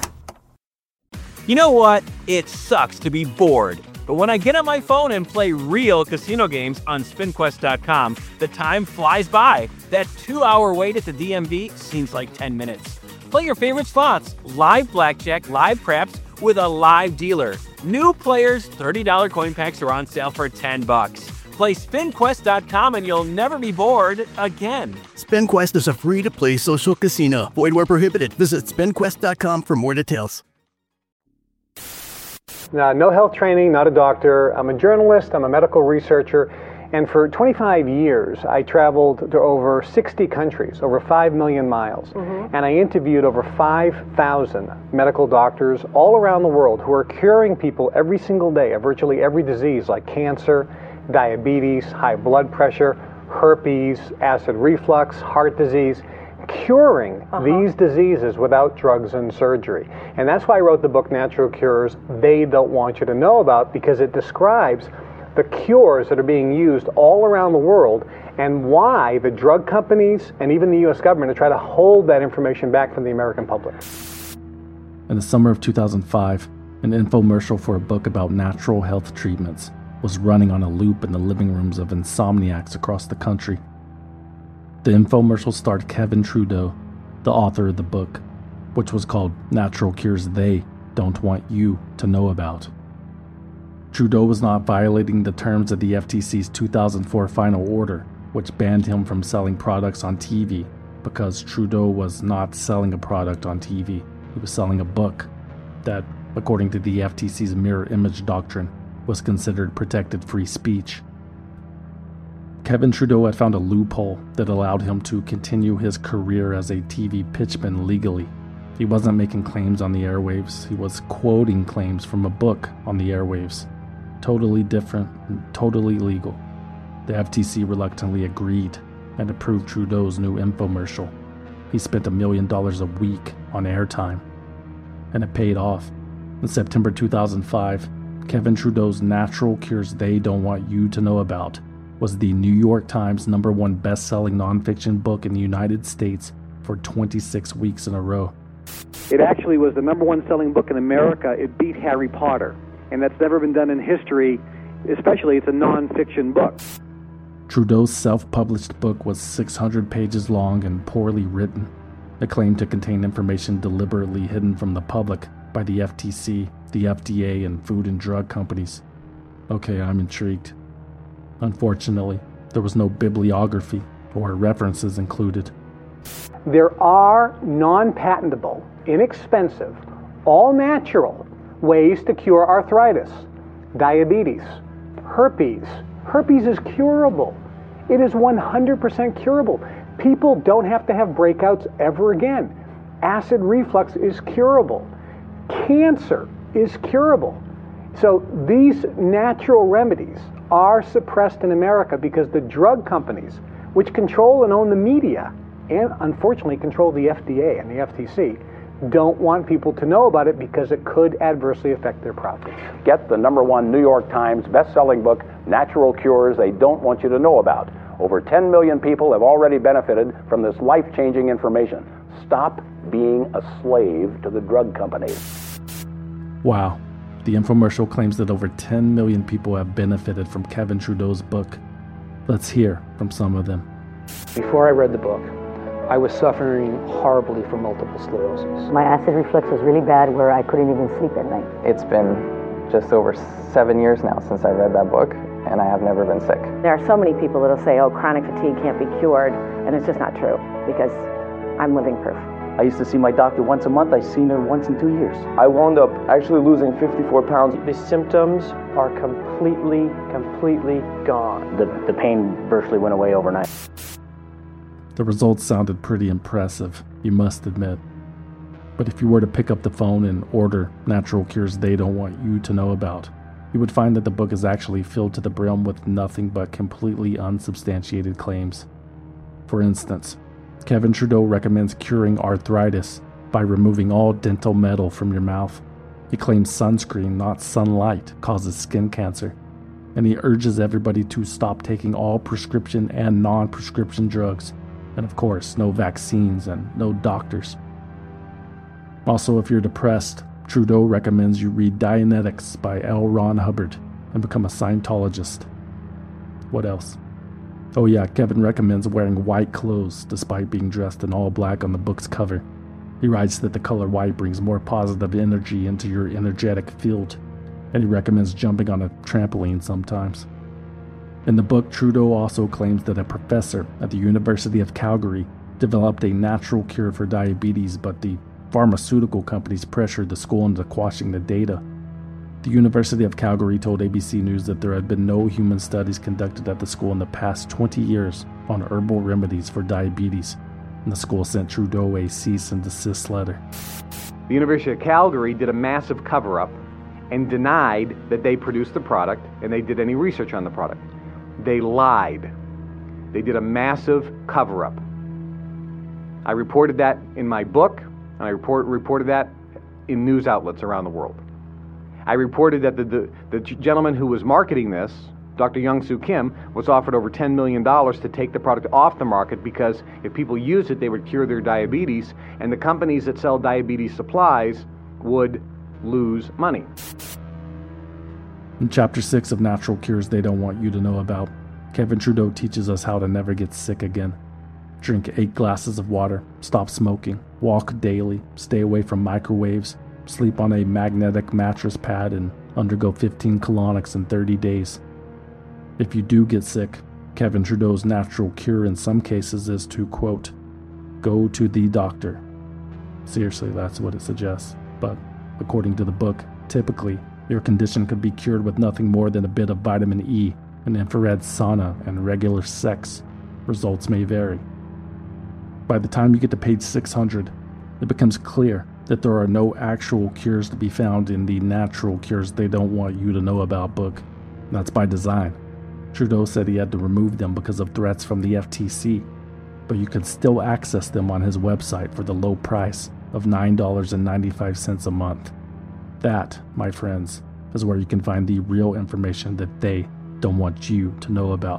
You know what? It sucks to be bored. But when I get on my phone and play real casino games on spin quest dot com, the time flies by. That two-hour wait at the D M V seems like ten minutes. Play your favorite slots, live blackjack, live craps, with a live dealer. New players, thirty dollars coin packs are on sale for ten bucks. Play spin quest dot com and you'll never be bored again. SpinQuest is a free-to-play social casino. Void where prohibited. Visit spin quest dot com for more details. Now, no health training, not a doctor. I'm a journalist, I'm a medical researcher, and for twenty-five years, I traveled to over sixty countries, over five million miles, mm-hmm. and I interviewed over five thousand medical doctors all around the world who are curing people every single day of virtually every disease like cancer, diabetes, high blood pressure, herpes, acid reflux, heart disease, curing uh-huh. these diseases without drugs and surgery. And that's why I wrote the book, Natural Cures They Don't Want You to Know About, because it describes the cures that are being used all around the world and why the drug companies and even the U S government are trying to hold that information back from the American public. In the summer of two thousand five, an infomercial for a book about natural health treatments was running on a loop in the living rooms of insomniacs across the country. The infomercial starred Kevin Trudeau, the author of the book, which was called Natural Cures They Don't Want You to Know About. Trudeau was not violating the terms of the F T C's two thousand four final order, which banned him from selling products on T V, because Trudeau was not selling a product on T V. He was selling a book that, according to the F T C's mirror image doctrine, was considered protected free speech. Kevin Trudeau had found a loophole that allowed him to continue his career as a T V pitchman legally. He wasn't making claims on the airwaves, he was quoting claims from a book on the airwaves. Totally different and totally legal. The F T C reluctantly agreed and approved Trudeau's new infomercial. He spent a million dollars a week on airtime, and it paid off. In September two thousand five, Kevin Trudeau's Natural Cures They Don't Want You to Know About was the New York Times number one best-selling nonfiction book in the United States for twenty-six weeks in a row. It actually was the number one selling book in America. It beat Harry Potter, and that's never been done in history, especially it's a nonfiction book. Trudeau's self-published book was six hundred pages long and poorly written. It claimed to contain information deliberately hidden from the public by the F T C, the F D A, and food and drug companies. Okay, I'm intrigued. Unfortunately, there was no bibliography or references included. There are non-patentable, inexpensive, all-natural ways to cure arthritis, diabetes, herpes. Herpes is curable. It is one hundred percent curable. People don't have to have breakouts ever again. Acid reflux is curable. Cancer is curable. So these natural remedies are suppressed in America because the drug companies, which control and own the media, and unfortunately control the F D A and the F T C, don't want people to know about it because it could adversely affect their profits. Get the number one New York Times best-selling book, Natural Cures They Don't Want You to Know About. Over ten million people have already benefited from this life-changing information. Stop being a slave to the drug companies. Wow. The infomercial claims that over ten million people have benefited from Kevin Trudeau's book. Let's hear from some of them. Before I read the book, I was suffering horribly from multiple sclerosis. My acid reflux was really bad where I couldn't even sleep at night. It's been just over seven years now since I read that book, and I have never been sick. There are so many people that'll say, oh, chronic fatigue can't be cured, and it's just not true, because I'm living proof. I used to see my doctor once a month. I've seen her once in two years. I wound up actually losing fifty-four pounds. The symptoms are completely, completely gone. The, the pain virtually went away overnight. The results sounded pretty impressive, you must admit. But if you were to pick up the phone and order Natural Cures They Don't Want You to Know About, you would find that the book is actually filled to the brim with nothing but completely unsubstantiated claims. For instance, Kevin Trudeau recommends curing arthritis by removing all dental metal from your mouth. He claims sunscreen, not sunlight, causes skin cancer. And he urges everybody to stop taking all prescription and non-prescription drugs. And of course, no vaccines and no doctors. Also, if you're depressed, Trudeau recommends you read Dianetics by L. Ron Hubbard and become a Scientologist. What else? Oh yeah, Kevin recommends wearing white clothes despite being dressed in all black on the book's cover. He writes that the color white brings more positive energy into your energetic field, and he recommends jumping on a trampoline sometimes. In the book, Trudeau also claims that a professor at the University of Calgary developed a natural cure for diabetes, but the pharmaceutical companies pressured the school into quashing the data. The University of Calgary told A B C News that there had been no human studies conducted at the school in the past twenty years on herbal remedies for diabetes, and the school sent Trudeau a cease and desist letter. The University of Calgary did a massive cover-up and denied that they produced the product and they did any research on the product. They lied. They did a massive cover-up. I reported that in my book, and I report, reported that in news outlets around the world. I reported that the, the, the gentleman who was marketing this, Doctor Young-Soo Kim, was offered over ten million dollars to take the product off the market because if people used it, they would cure their diabetes, and the companies that sell diabetes supplies would lose money. In Chapter six of Natural Cures They Don't Want You to Know About, Kevin Trudeau teaches us how to never get sick again. Drink eight glasses of water, stop smoking, walk daily, stay away from microwaves, sleep on a magnetic mattress pad, and undergo fifteen colonics in thirty days. If you do get sick, Kevin Trudeau's natural cure in some cases is to, quote, go to the doctor. Seriously, that's what it suggests. But according to the book, typically, your condition could be cured with nothing more than a bit of vitamin E, an infrared sauna, and regular sex. Results may vary. By the time you get to page six hundred, it becomes clear that there are no actual cures to be found in the Natural Cures They Don't Want You to Know About book. That's by design. Trudeau said he had to remove them because of threats from the F T C, but you could still access them on his website for the low price of nine dollars and ninety-five cents a month. That, my friends, is where you can find the real information that they don't want you to know about.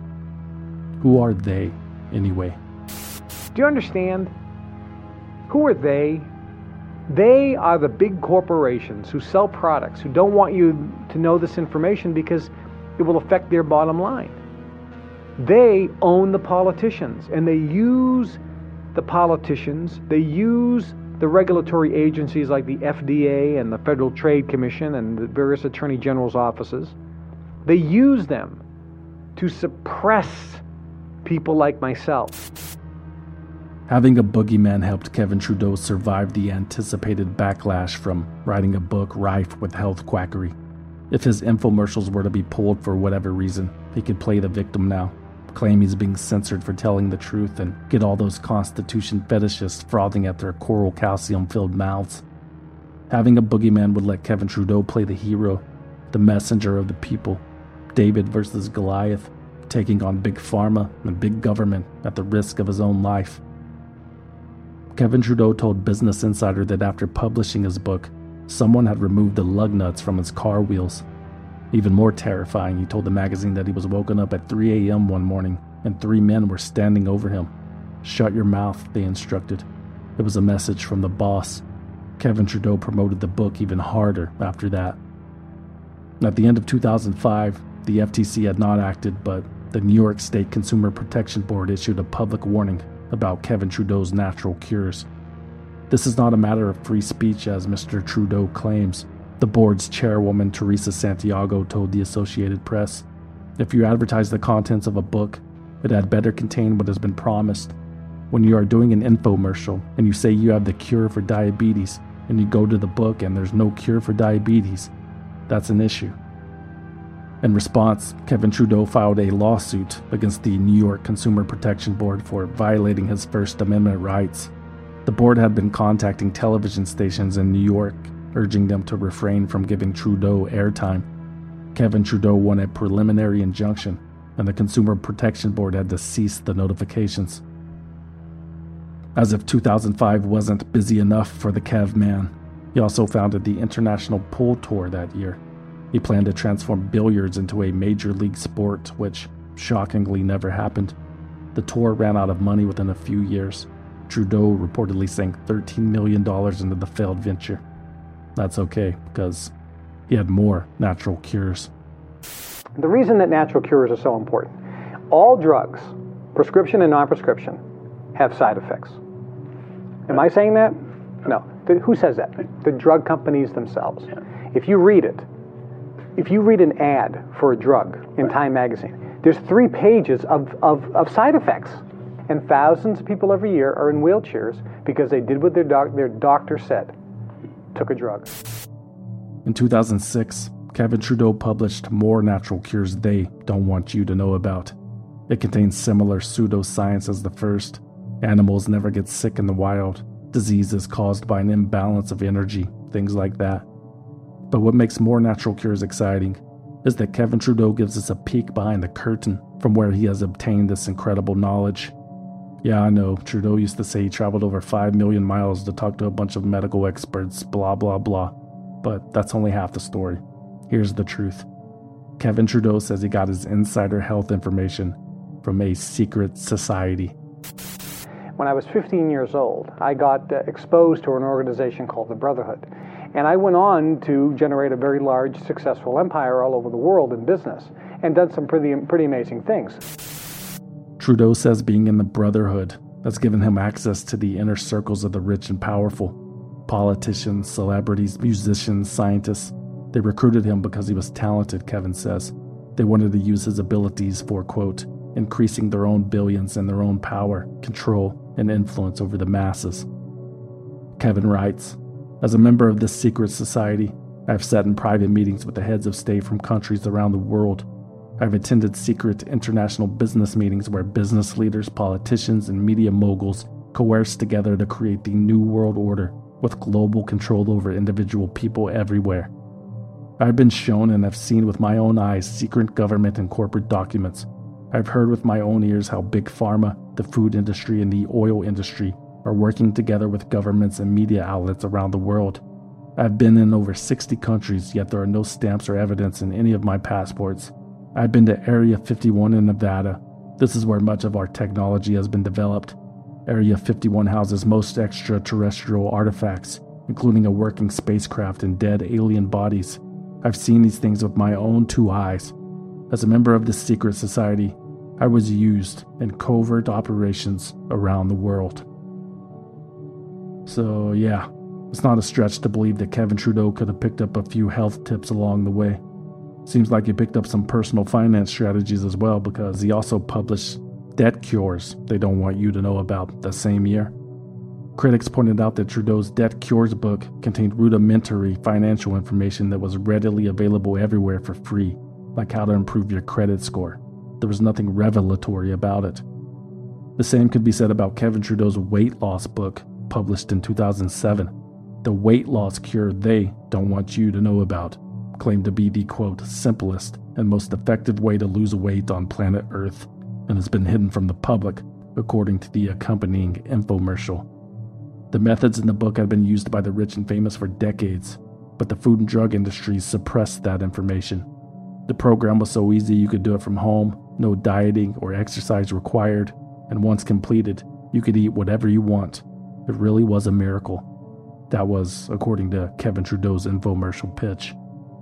Who are they, anyway? Do you understand? Who are they? They are the big corporations who sell products, who don't want you to know this information because it will affect their bottom line. They own the politicians, and they use the politicians, they use the regulatory agencies like the F D A and the Federal Trade Commission and the various Attorney General's offices. They use them to suppress people like myself. Having a boogeyman helped Kevin Trudeau survive the anticipated backlash from writing a book rife with health quackery. If his infomercials were to be pulled for whatever reason, he could play the victim now, claim he's being censored for telling the truth, and get all those Constitution fetishists frothing at their coral calcium-filled mouths. Having a boogeyman would let Kevin Trudeau play the hero, the messenger of the people, David versus Goliath, taking on big pharma and big government at the risk of his own life. Kevin Trudeau told Business Insider that after publishing his book, someone had removed the lug nuts from his car wheels. Even more terrifying, he told the magazine that he was woken up at three a.m. one morning and three men were standing over him. Shut your mouth, they instructed. It was a message from the boss. Kevin Trudeau promoted the book even harder after that. At the end of two thousand five, the F T C had not acted, but the New York State Consumer Protection Board issued a public warning about Kevin Trudeau's natural cures. This is not a matter of free speech, as Mister Trudeau claims. The board's chairwoman, Teresa Santiago, told the Associated Press, "If you advertise the contents of a book, it had better contain what has been promised. When you are doing an infomercial and you say you have the cure for diabetes, and you go to the book and there's no cure for diabetes, that's an issue." In response, Kevin Trudeau filed a lawsuit against the New York Consumer Protection Board for violating his First Amendment rights. The board had been contacting television stations in New York, urging them to refrain from giving Trudeau airtime. Kevin Trudeau won a preliminary injunction, and the Consumer Protection Board had to cease the notifications. As if two thousand five wasn't busy enough for the Kev man, he also founded the International Pool Tour that year. He planned to transform billiards into a major league sport, which shockingly never happened. The tour ran out of money within a few years. Trudeau reportedly sank thirteen million dollars into the failed venture. That's okay, because he had more natural cures. The reason that natural cures are so important, all drugs, prescription and non-prescription, have side effects. Am I saying that? No. Who says that? The drug companies themselves. If you read it, if you read an ad for a drug in Time magazine, there's three pages of, of, of side effects. And thousands of people every year are in wheelchairs because they did what their, doc, their doctor said, took a drug. In two thousand six, Kevin Trudeau published more natural cures they don't want you to know about. It contains similar pseudoscience as the first. Animals never get sick in the wild. Diseases caused by an imbalance of energy, things like that. But what makes more natural cures exciting is that Kevin Trudeau gives us a peek behind the curtain from where he has obtained this incredible knowledge. Yeah, I know, Trudeau used to say he traveled over five million miles to talk to a bunch of medical experts, blah blah blah. But that's only half the story. Here's the truth. Kevin Trudeau says he got his insider health information from a secret society. When I was fifteen years old, I got uh, exposed to an organization called the Brotherhood. And I went on to generate a very large, successful empire all over the world in business and done some pretty, pretty amazing things. Trudeau says being in the Brotherhood has given him access to the inner circles of the rich and powerful. Politicians, celebrities, musicians, scientists. They recruited him because he was talented, Kevin says. They wanted to use his abilities for, quote, increasing their own billions and their own power, control, and influence over the masses. Kevin writes, "As a member of this secret society, I've sat in private meetings with the heads of state from countries around the world. I've attended secret international business meetings where business leaders, politicians, and media moguls coerce together to create the New World Order with global control over individual people everywhere. I've been shown and have seen with my own eyes secret government and corporate documents. I've heard with my own ears how Big Pharma, the food industry, and the oil industry are working together with governments and media outlets around the world. I've been in over sixty countries, yet there are no stamps or evidence in any of my passports. I've been to Area fifty-one in Nevada. This is where much of our technology has been developed. Area fifty-one houses most extraterrestrial artifacts, including a working spacecraft and dead alien bodies. I've seen these things with my own two eyes. As a member of this secret society, I was used in covert operations around the world. So yeah, it's not a stretch to believe that Kevin Trudeau could have picked up a few health tips along the way. Seems like he picked up some personal finance strategies as well, because he also published debt cures they don't want you to know about the same year. Critics pointed out that Trudeau's Debt Cures book contained rudimentary financial information that was readily available everywhere for free, like how to improve your credit score. There was nothing revelatory about it. The same could be said about Kevin Trudeau's weight loss book, published in two thousand seven. The weight loss cure they don't want you to know about claimed to be the, quote, simplest and most effective way to lose weight on planet Earth, and has been hidden from the public, according to the accompanying infomercial. The methods in the book had been used by the rich and famous for decades, but the food and drug industries suppressed that information. The program was so easy you could do it from home, no dieting or exercise required, and once completed, you could eat whatever you want. It really was a miracle. That was according to Kevin Trudeau's infomercial pitch.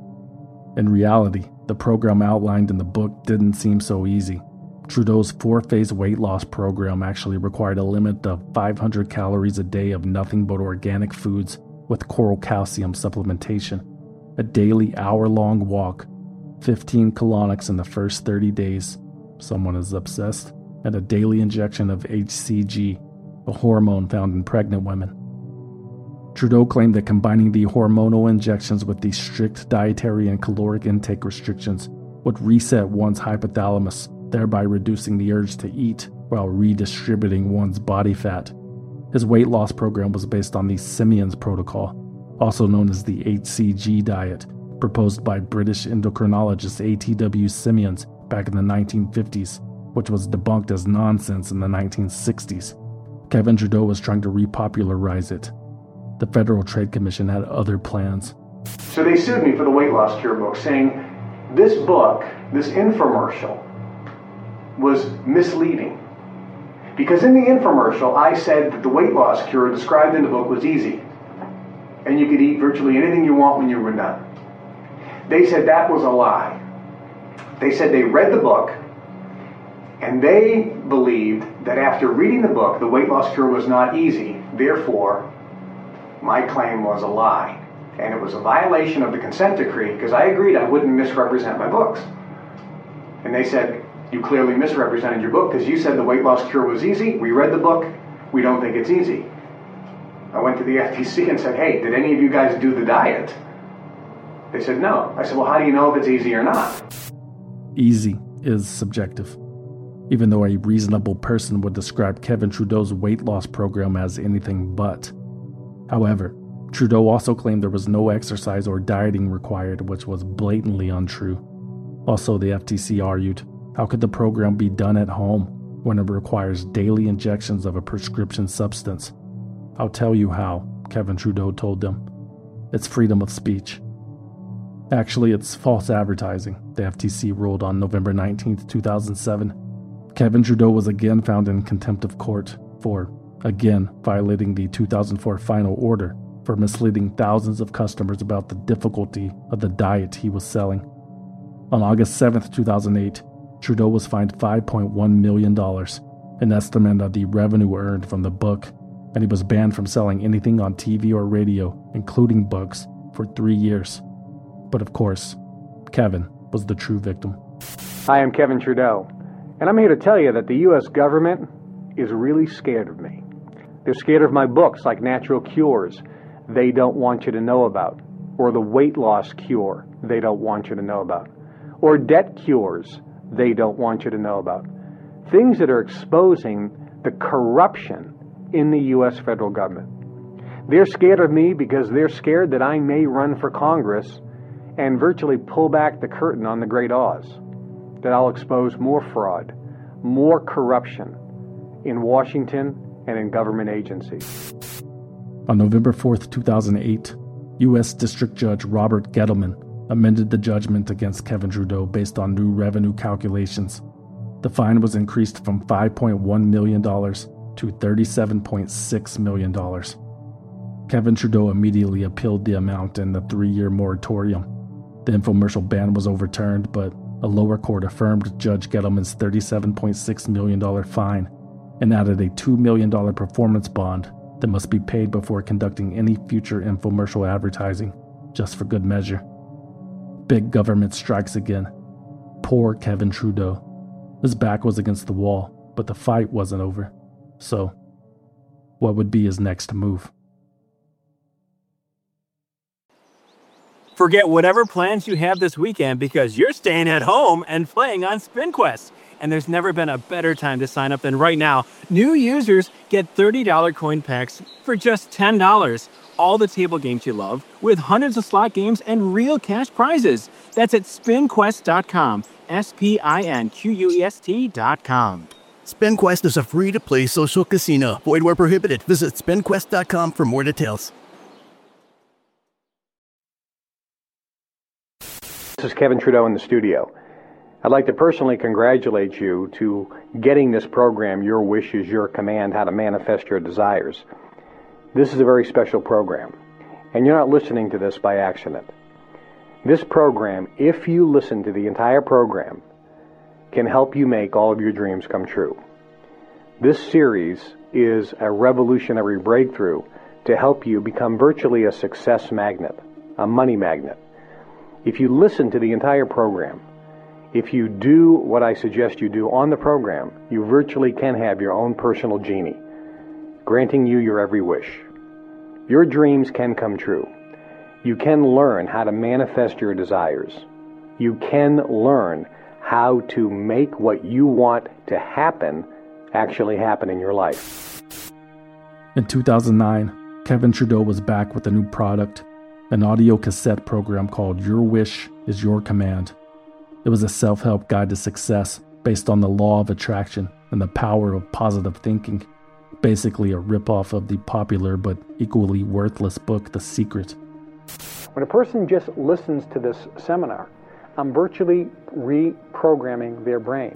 In reality, the program outlined in the book didn't seem so easy. Trudeau's four-phase weight loss program actually required a limit of five hundred calories a day of nothing but organic foods with coral calcium supplementation, a daily hour-long walk, fifteen colonics in the first thirty days, someone is obsessed, and a daily injection of H C G, a hormone found in pregnant women. Trudeau claimed that combining the hormonal injections with the strict dietary and caloric intake restrictions would reset one's hypothalamus, thereby reducing the urge to eat while redistributing one's body fat. His weight loss program was based on the Simeons Protocol, also known as the H C G diet, proposed by British endocrinologist A T W Simeons back in the nineteen fifties, which was debunked as nonsense in the nineteen sixties. Kevin Trudeau was trying to repopularize it. The Federal Trade Commission had other plans. So they sued me for the weight loss cure book, saying this book, this infomercial, was misleading. Because in the infomercial, I said that the weight loss cure described in the book was easy, and you could eat virtually anything you want when you were done. They said that was a lie. They said they read the book, and they believed that after reading the book, the weight loss cure was not easy. Therefore, my claim was a lie. And it was a violation of the consent decree, because I agreed I wouldn't misrepresent my books. And they said, you clearly misrepresented your book because you said the weight loss cure was easy. We read the book. We don't think it's easy. I went to the F T C and said, hey, did any of you guys do the diet? They said no. I said, well, how do you know if it's easy or not? Easy is subjective, even though a reasonable person would describe Kevin Trudeau's weight loss program as anything but. However, Trudeau also claimed there was no exercise or dieting required, which was blatantly untrue. Also, the F T C argued, how could the program be done at home when it requires daily injections of a prescription substance? I'll tell you how, Kevin Trudeau told them. It's freedom of speech. Actually, it's false advertising, the F T C ruled on November nineteenth, two thousand seven. Kevin Trudeau was again found in contempt of court for, again, violating the two thousand four final order for misleading thousands of customers about the difficulty of the diet he was selling. On August seventh, two thousand eight, Trudeau was fined five point one million dollars, an estimate of the revenue earned from the book, and he was banned from selling anything on T V or radio, including books, for three years. But of course, Kevin was the true victim. Hi, I'm Kevin Trudeau, and I'm here to tell you that the U S government is really scared of me. They're scared of my books like Natural Cures They Don't Want You to Know About, or The Weight Loss Cure They Don't Want You to Know About, or Debt Cures They Don't Want You to Know About. Things that are exposing the corruption in the U S federal government. They're scared of me because they're scared that I may run for Congress and virtually pull back the curtain on the Great Oz. That I'll expose more fraud, more corruption in Washington and in government agencies. On November fourth, two thousand eight, U S District Judge Robert Gettleman amended the judgment against Kevin Trudeau based on new revenue calculations. The fine was increased from five point one million dollars to thirty-seven point six million dollars. Kevin Trudeau immediately appealed the amount in the three-year moratorium. The infomercial ban was overturned, but a lower court affirmed Judge Gettleman's thirty-seven point six million dollars fine and added a two million dollars performance bond that must be paid before conducting any future infomercial advertising, just for good measure. Big government strikes again. Poor Kevin Trudeau. His back was against the wall, but the fight wasn't over. So, what would be his next move? Forget whatever plans you have this weekend because you're staying at home and playing on SpinQuest. And there's never been a better time to sign up than right now. New users get thirty dollars coin packs for just ten dollars. All the table games you love, with hundreds of slot games and real cash prizes. That's at spin quest dot com. S P I N Q U E S T dot com. SpinQuest is a free-to-play social casino. Void where prohibited. Visit spin quest dot com for more details. This is Kevin Trudeau in the studio. I'd like to personally congratulate you to getting this program, Your Wish is Your Command, How to Manifest Your Desires. This is a very special program, and you're not listening to this by accident. This program, if you listen to the entire program, can help you make all of your dreams come true. This series is a revolutionary breakthrough to help you become virtually a success magnet, a money magnet. If you listen to the entire program, if you do what I suggest you do on the program, you virtually can have your own personal genie, granting you your every wish. Your dreams can come true. You can learn how to manifest your desires. You can learn how to make what you want to happen actually happen in your life. In two thousand nine, Kevin Trudeau was back with a new product, an audio cassette program called Your Wish is Your Command. It was a self-help guide to success based on the law of attraction and the power of positive thinking. Basically a ripoff of the popular but equally worthless book, The Secret. When a person just listens to this seminar, I'm virtually reprogramming their brain.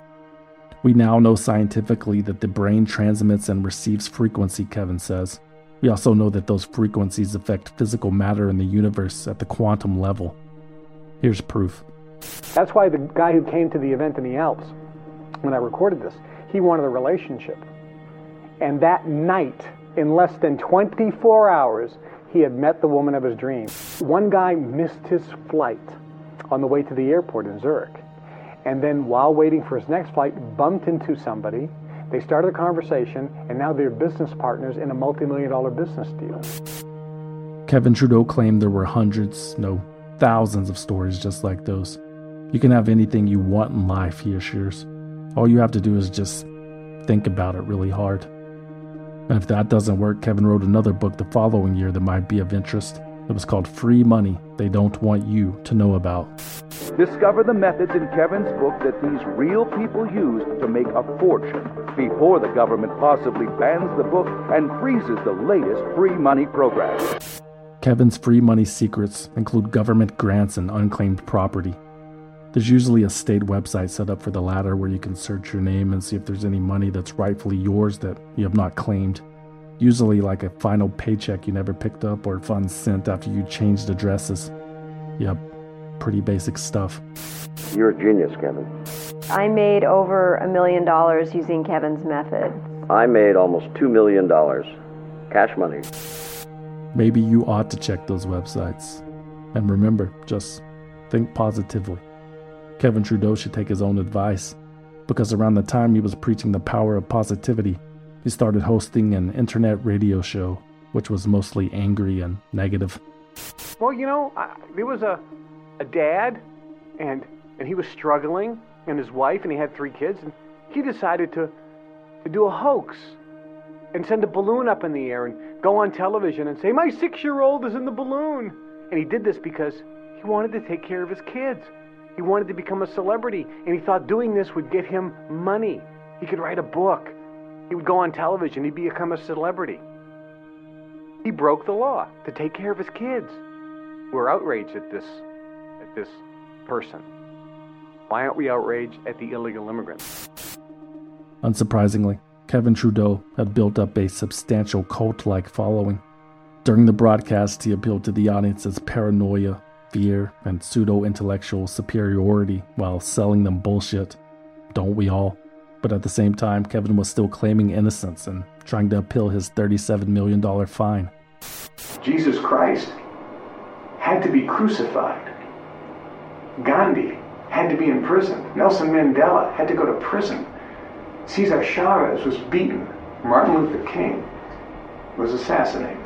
We now know scientifically that the brain transmits and receives frequency, Kevin says. We also know that those frequencies affect physical matter in the universe at the quantum level. Here's proof. That's why the guy who came to the event in the Alps, when I recorded this, he wanted a relationship. And that night, in less than twenty-four hours, he had met the woman of his dreams. One guy missed his flight on the way to the airport in Zurich. And then while waiting for his next flight, bumped into somebody. They started a conversation, and now they're business partners in a multi-million dollar business deal. Kevin Trudeau claimed there were hundreds, no, thousands of stories just like those. You can have anything you want in life, he assures. All you have to do is just think about it really hard. And if that doesn't work, Kevin wrote another book the following year that might be of interest. It was called Free Money They Don't Want You to Know About. Discover the methods in Kevin's book that these real people used to make a fortune before the government possibly bans the book and freezes the latest free money program. Kevin's free money secrets include government grants and unclaimed property. There's usually a state website set up for the latter where you can search your name and see if there's any money that's rightfully yours that you have not claimed. Usually like a final paycheck you never picked up or funds sent after you changed addresses. Yep, pretty basic stuff. You're a genius, Kevin. I made over a million dollars using Kevin's method. I made almost two million dollars. Cash money. Maybe you ought to check those websites. And remember, just think positively. Kevin Trudeau should take his own advice, because around the time he was preaching the power of positivity, he started hosting an internet radio show, which was mostly angry and negative. Well, you know, I, there was a, a dad, and and he was struggling, and his wife, and he had three kids, and he decided to, to do a hoax and send a balloon up in the air and go on television and say, my six-year-old is in the balloon. And he did this because he He wanted to take care of his kids. He wanted to become a celebrity, and he thought doing this would get him money. He could write a book. He would go on television. He'd become a celebrity. He broke the law to take care of his kids. We're outraged at this, at this person. Why aren't we outraged at the illegal immigrants? Unsurprisingly, Kevin Trudeau had built up a substantial cult-like following. During the broadcast, he appealed to the audience's paranoia, fear, and pseudo-intellectual superiority while selling them bullshit. Don't we all? But at the same time, Kevin was still claiming innocence and trying to appeal his thirty-seven million dollars fine. Jesus Christ had to be crucified. Gandhi had to be in prison. Nelson Mandela had to go to prison. Cesar Chavez was beaten. Martin Luther King was assassinated.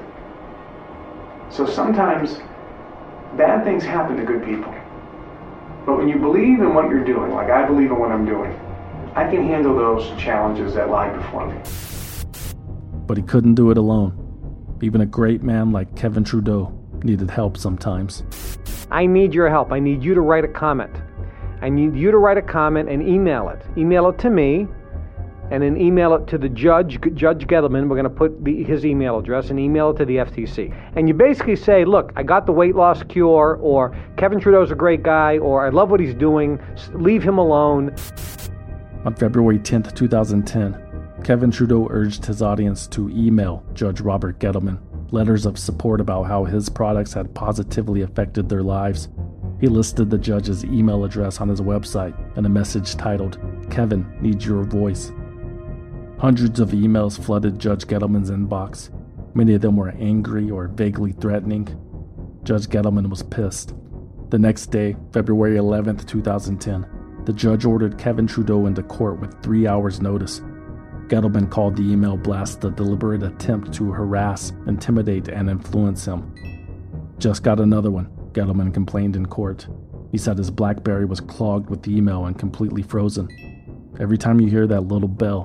So sometimes bad things happen to good people. But when you believe in what you're doing, like I believe in what I'm doing, I can handle those challenges that lie before me. But he couldn't do it alone. Even a great man like Kevin Trudeau needed help sometimes. I need your help. I need you to write a comment. I need you to write a comment and email it. Email it to me, and then email it to the judge, Judge Gettleman. We're going to put the, his email address and email it to the F T C. And you basically say, look, I got the weight loss cure, or Kevin Trudeau's a great guy, or I love what he's doing, leave him alone. On February tenth, twenty ten, Kevin Trudeau urged his audience to email Judge Robert Gettleman letters of support about how his products had positively affected their lives. He listed the judge's email address on his website and a message titled, "Kevin needs your voice." Hundreds of emails flooded Judge Gettleman's inbox. Many of them were angry or vaguely threatening. Judge Gettleman was pissed. The next day, February eleventh, twenty ten, the judge ordered Kevin Trudeau into court with three hours' notice. Gettleman called the email blast a deliberate attempt to harass, intimidate, and influence him. Just got another one, Gettleman complained in court. He said his BlackBerry was clogged with email and completely frozen. Every time you hear that little bell.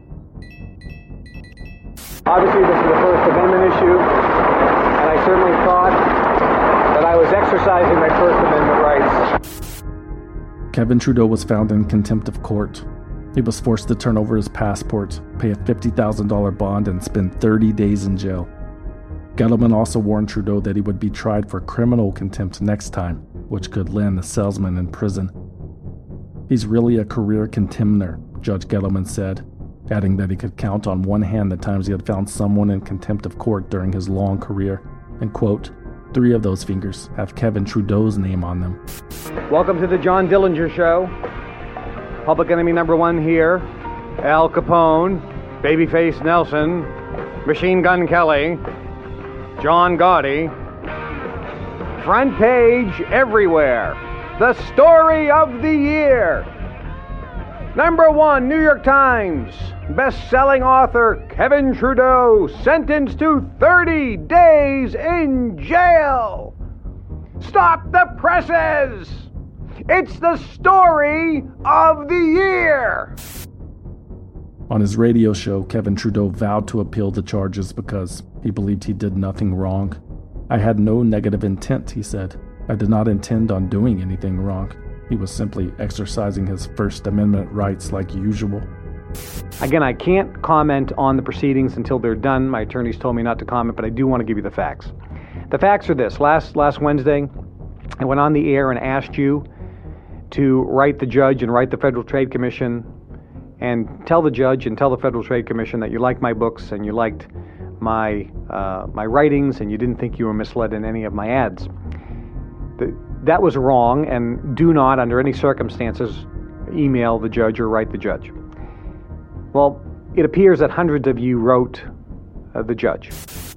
Obviously, this is a First Amendment issue, and I certainly thought that I was exercising my First Amendment rights. Kevin Trudeau was found in contempt of court. He was forced to turn over his passport, pay a fifty thousand dollars bond, and spend thirty days in jail. Gettleman also warned Trudeau that he would be tried for criminal contempt next time, which could land the salesman in prison. "He's really a career contemner," Judge Gettleman said, adding that he could count on one hand the times he had found someone in contempt of court during his long career, and quote, "Three of those fingers have Kevin Trudeau's name on them." Welcome to the John Dillinger Show. Public enemy number one here. Al Capone, Babyface Nelson, Machine Gun Kelly, John Gotti. Front page everywhere. The story of the year. Number one, New York Times. Best-selling author Kevin Trudeau sentenced to thirty days in jail. Stop the presses! It's the story of the year! On his radio show, Kevin Trudeau vowed to appeal the charges because he believed he did nothing wrong. "I had no negative intent," he said. "I did not intend on doing anything wrong. He was simply exercising his First Amendment rights like usual." Again, I can't comment on the proceedings until they're done. My attorneys told me not to comment, but I do want to give you the facts. The facts are this. Last last Wednesday, I went on the air and asked you to write the judge and write the Federal Trade Commission and tell the judge and tell the Federal Trade Commission that you liked my books and you liked my uh, my writings and you didn't think you were misled in any of my ads. The, that was wrong, and do not, under any circumstances, email the judge or write the judge. Well, it appears that hundreds of you wrote uh, the judge.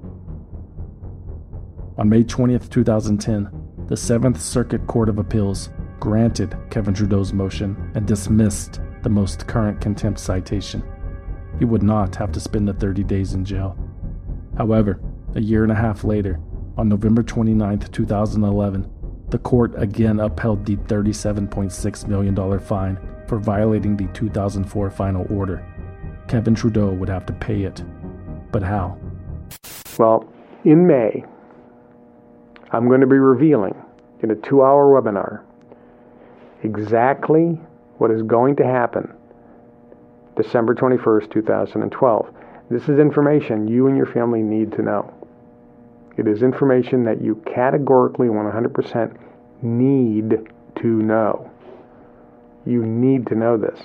On May twentieth, twenty ten, the Seventh Circuit Court of Appeals granted Kevin Trudeau's motion and dismissed the most current contempt citation. He would not have to spend the thirty days in jail. However, a year and a half later, on November twenty-ninth, twenty eleven, the court again upheld the thirty-seven point six million dollars fine for violating the two thousand four final order. Kevin Trudeau would have to pay it. But how? Well, in May, I'm going to be revealing in a two-hour webinar exactly what is going to happen December twenty-first, two thousand twelve. This is information you and your family need to know. It is information that you categorically one hundred percent need to know. You need to know this.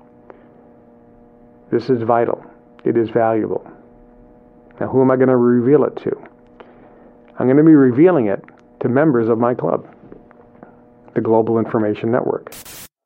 This is vital. It is valuable. Now, who am I going to reveal it to? I'm going to be revealing it to members of my club, the Global Information Network.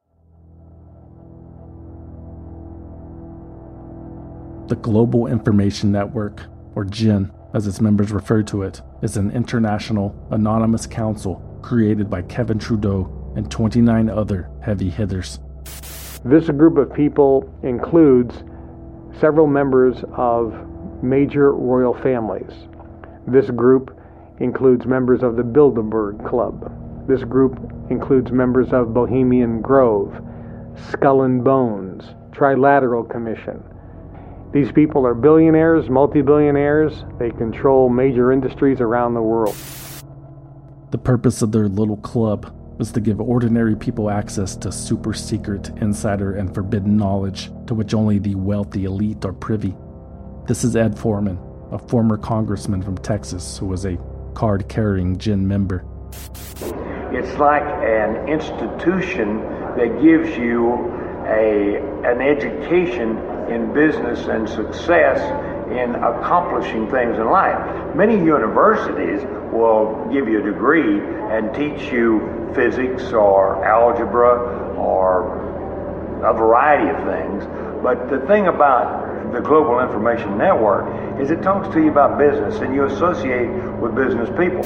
The Global Information Network, or G I N, as its members refer to it, is an international, anonymous council created by Kevin Trudeau and twenty-nine other heavy hitters. This group of people includes several members of major royal families. This group includes members of the Bilderberg Club. This group includes members of Bohemian Grove, Skull and Bones, Trilateral Commission. These people are billionaires, multi-billionaires. They control major industries around the world. The purpose of their little club is to give ordinary people access to super secret, insider, and forbidden knowledge to which only the wealthy elite are privy. This is Ed Foreman, a former congressman from Texas who was a card-carrying G I N member. It's like an institution that gives you a an education in business and success in accomplishing things in life. Many universities will give you a degree and teach you physics or algebra or a variety of things. But the thing about the Global Information Network is it talks to you about business and you associate with business people.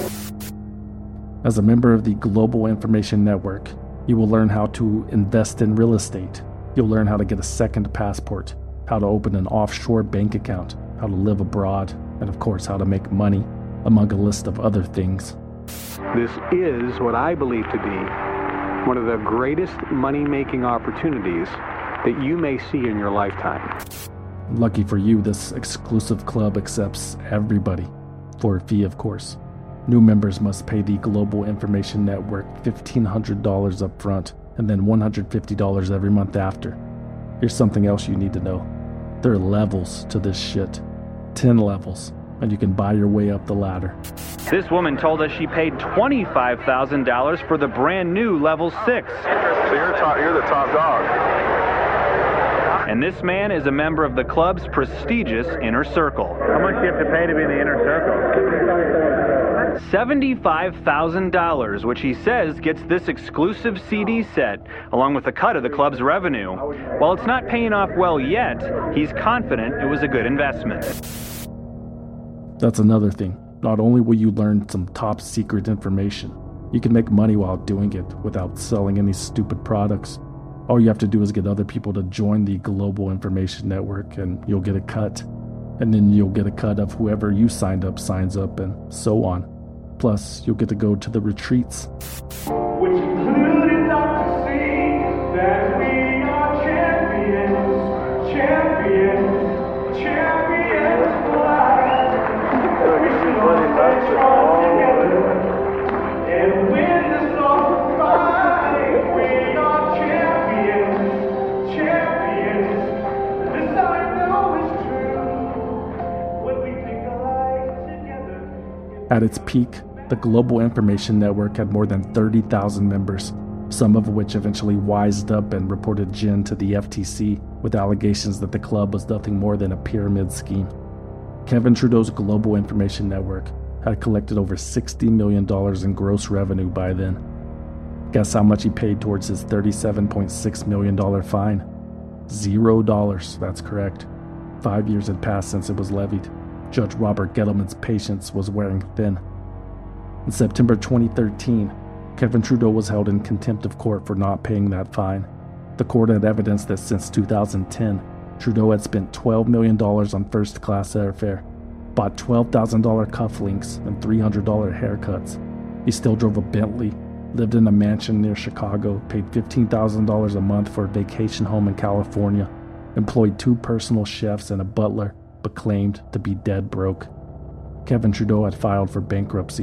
As a member of the Global Information Network, you will learn how to invest in real estate. You'll learn how to get a second passport, how to open an offshore bank account, how to live abroad, and of course how to make money, among a list of other things. This is what I believe to be one of the greatest money-making opportunities that you may see in your lifetime. Lucky for you, this exclusive club accepts everybody, for a fee of course. New members must pay the Global Information Network fifteen hundred dollars up front and then one hundred fifty dollars every month after. Here's something else you need to know. There are levels to this shit. ten levels, and you can buy your way up the ladder. This woman told us she paid twenty-five thousand dollars for the brand new level six. So you're, top, you're the top dog. And this man is a member of the club's prestigious Inner Circle. How much do you have to pay to be in the Inner Circle? seventy-five thousand dollars, which he says gets this exclusive C D set, along with a cut of the club's revenue. While it's not paying off well yet, he's confident it was a good investment. That's another thing. Not only will you learn some top secret information, you can make money while doing it without selling any stupid products. All you have to do is get other people to join the Global Information Network and you'll get a cut. And then you'll get a cut of whoever you signed up signs up and so on. Plus, you'll get to go to the retreats. Which included Doctor C, that we are champions, champions, champions fly. We should all stay strong together and win this awful fight. We are champions, champions. This I know is true. When we think alike together. At its peak, the Global Information Network had more than thirty thousand members, some of which eventually wised up and reported G I N to the F T C with allegations that the club was nothing more than a pyramid scheme. Kevin Trudeau's Global Information Network had collected over sixty million dollars in gross revenue by then. Guess how much he paid towards his thirty-seven point six million dollars fine? Zero dollars, that's correct. Five years had passed since it was levied. Judge Robert Gettleman's patience was wearing thin. In September twenty thirteen, Kevin Trudeau was held in contempt of court for not paying that fine. The court had evidence that since two thousand ten, Trudeau had spent twelve million dollars on first-class airfare, bought twelve thousand dollars cufflinks and three hundred dollars haircuts. He still drove a Bentley, lived in a mansion near Chicago, paid fifteen thousand dollars a month for a vacation home in California, employed two personal chefs and a butler, but claimed to be dead broke. Kevin Trudeau had filed for bankruptcy.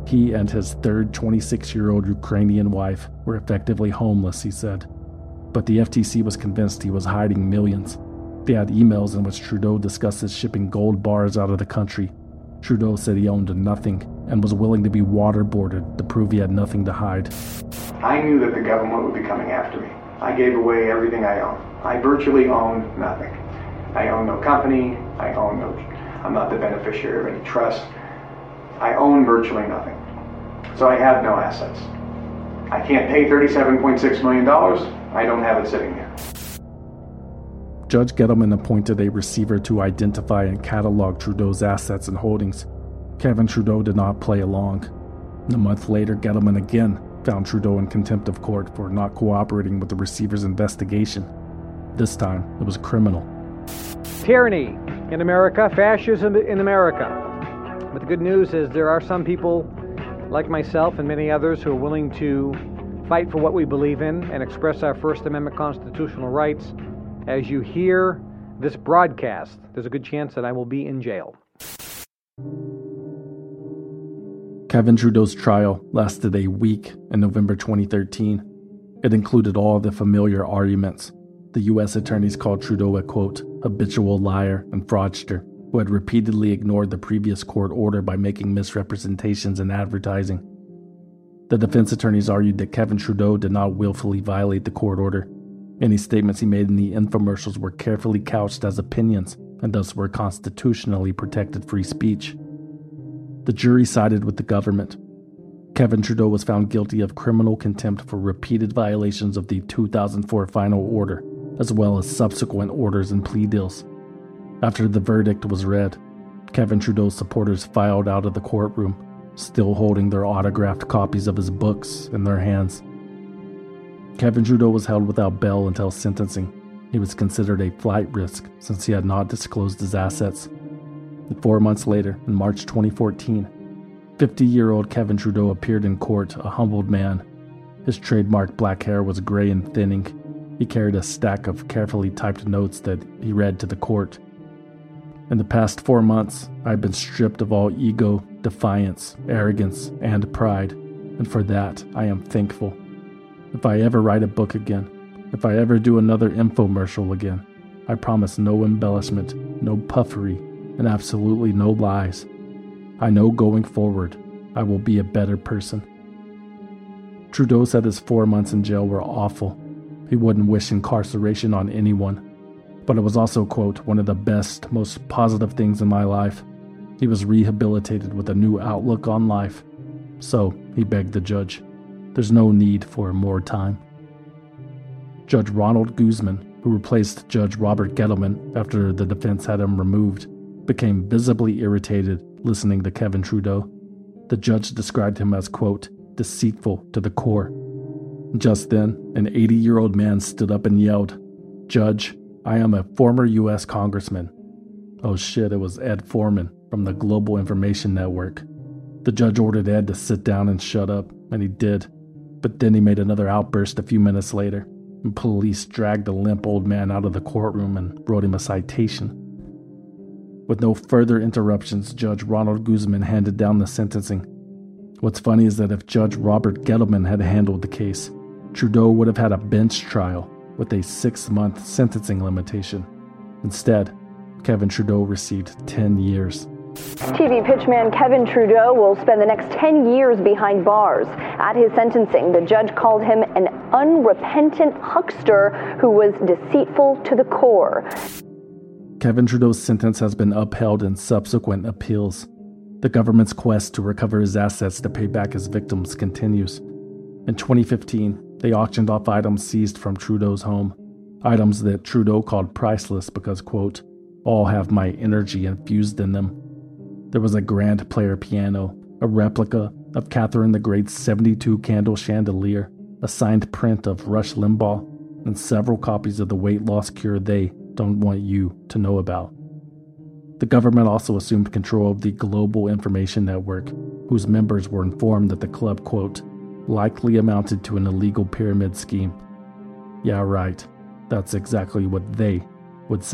He and his third twenty-six-year-old Ukrainian wife were effectively homeless, he said. But the F T C was convinced he was hiding millions. They had emails in which Trudeau discusses shipping gold bars out of the country. Trudeau said he owned nothing and was willing to be waterboarded to prove he had nothing to hide. I knew that the government would be coming after me. I gave away everything I owned. I virtually owned nothing. I own no company. I own no, I'm not the beneficiary of any trust. I own virtually nothing. So I have no assets. I can't pay thirty-seven point six million dollars. I don't have it sitting there. Judge Gettleman appointed a receiver to identify and catalog Trudeau's assets and holdings. Kevin Trudeau did not play along. A month later, Gettleman again found Trudeau in contempt of court for not cooperating with the receiver's investigation. This time, it was criminal. Tyranny in America, fascism in America. But the good news is there are some people like myself and many others who are willing to fight for what we believe in and express our First Amendment constitutional rights. As you hear this broadcast, there's a good chance that I will be in jail. Kevin Trudeau's trial lasted a week in November twenty thirteen. It included all of the familiar arguments. The U S attorneys called Trudeau a, quote, habitual liar and fraudster who had repeatedly ignored the previous court order by making misrepresentations in advertising. The defense attorneys argued that Kevin Trudeau did not willfully violate the court order. Any statements he made in the infomercials were carefully couched as opinions and thus were constitutionally protected free speech. The jury sided with the government. Kevin Trudeau was found guilty of criminal contempt for repeated violations of the two thousand four final order, as well as subsequent orders and plea deals. After the verdict was read, Kevin Trudeau's supporters filed out of the courtroom, still holding their autographed copies of his books in their hands. Kevin Trudeau was held without bail until sentencing. He was considered a flight risk since he had not disclosed his assets. Four months later, in March twenty fourteen, fifty-year-old Kevin Trudeau appeared in court, a humbled man. His trademark black hair was gray and thinning. He carried a stack of carefully typed notes that he read to the court. In the past four months, I have been stripped of all ego, defiance, arrogance, and pride, and for that I am thankful. If I ever write a book again, if I ever do another infomercial again, I promise no embellishment, no puffery, and absolutely no lies. I know going forward, I will be a better person. Trudeau said his four months in jail were awful. He wouldn't wish incarceration on anyone. But it was also, quote, one of the best, most positive things in my life. He was rehabilitated with a new outlook on life. So, he begged the judge, there's no need for more time. Judge Ronald Guzman, who replaced Judge Robert Gettleman after the defense had him removed, became visibly irritated listening to Kevin Trudeau. The judge described him as, quote, deceitful to the core. Just then, an eighty-year-old man stood up and yelled, Judge, I am a former U S congressman. Oh shit, it was Ed Foreman from the Global Information Network. The judge ordered Ed to sit down and shut up, and he did. But then he made another outburst a few minutes later, and police dragged the limp old man out of the courtroom and wrote him a citation. With no further interruptions, Judge Ronald Guzman handed down the sentencing. What's funny is that if Judge Robert Gettleman had handled the case, Trudeau would have had a bench trial with a six-month sentencing limitation. Instead, Kevin Trudeau received ten years. T V pitchman Kevin Trudeau will spend the next ten years behind bars. At his sentencing, the judge called him an unrepentant huckster who was deceitful to the core. Kevin Trudeau's sentence has been upheld in subsequent appeals. The government's quest to recover his assets to pay back his victims continues. In twenty fifteen, they auctioned off items seized from Trudeau's home, items that Trudeau called priceless because, quote, all have my energy infused in them. There was a grand player piano, a replica of Catherine the Great's seventy-two candle chandelier, a signed print of Rush Limbaugh, and several copies of the weight loss cure they don't want you to know about. The government also assumed control of the Global Information Network, whose members were informed that the club, quote, likely amounted to an illegal pyramid scheme. Yeah, right. That's exactly what they would say.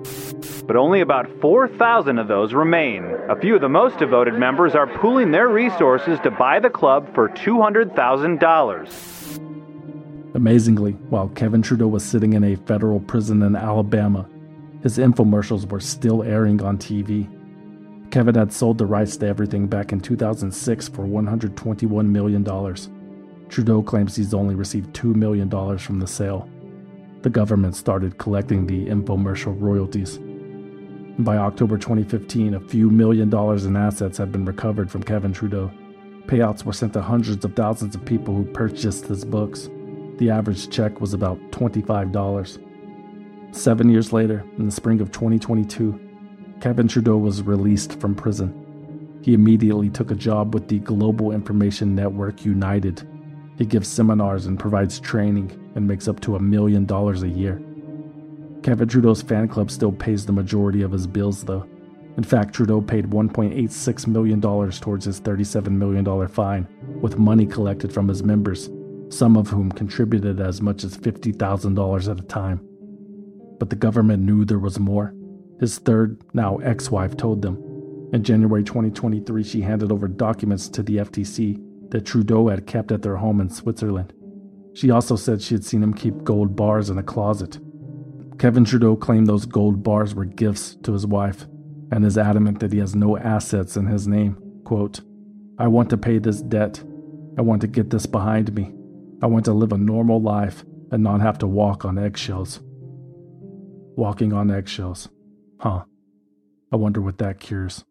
But only about four thousand of those remain. A few of the most devoted members are pooling their resources to buy the club for two hundred thousand dollars. Amazingly, while Kevin Trudeau was sitting in a federal prison in Alabama, his infomercials were still airing on T V. Kevin had sold the rights to everything back in two thousand six for one hundred twenty-one million dollars. Trudeau claims he's only received two million dollars from the sale. The government started collecting the infomercial royalties. By October twenty fifteen, a few million dollars in assets had been recovered from Kevin Trudeau. Payouts were sent to hundreds of thousands of people who purchased his books. The average check was about twenty-five dollars. Seven years later, in the spring of twenty twenty-two, Kevin Trudeau was released from prison. He immediately took a job with the Global Information Network United. He gives seminars and provides training and makes up to a million dollars a year. Kevin Trudeau's fan club still pays the majority of his bills, though. In fact, Trudeau paid one point eight six million dollars towards his thirty-seven million dollars fine, with money collected from his members, some of whom contributed as much as fifty thousand dollars at a time. But the government knew there was more. His third, now ex-wife, told them. In January twenty twenty-three, she handed over documents to the F T C that Trudeau had kept at their home in Switzerland. She also said she had seen him keep gold bars in a closet. Kevin Trudeau claimed those gold bars were gifts to his wife, and is adamant that he has no assets in his name. Quote, "I want to pay this debt. I want to get this behind me. I want to live a normal life and not have to walk on eggshells." Walking on eggshells. Huh. I wonder what that cures.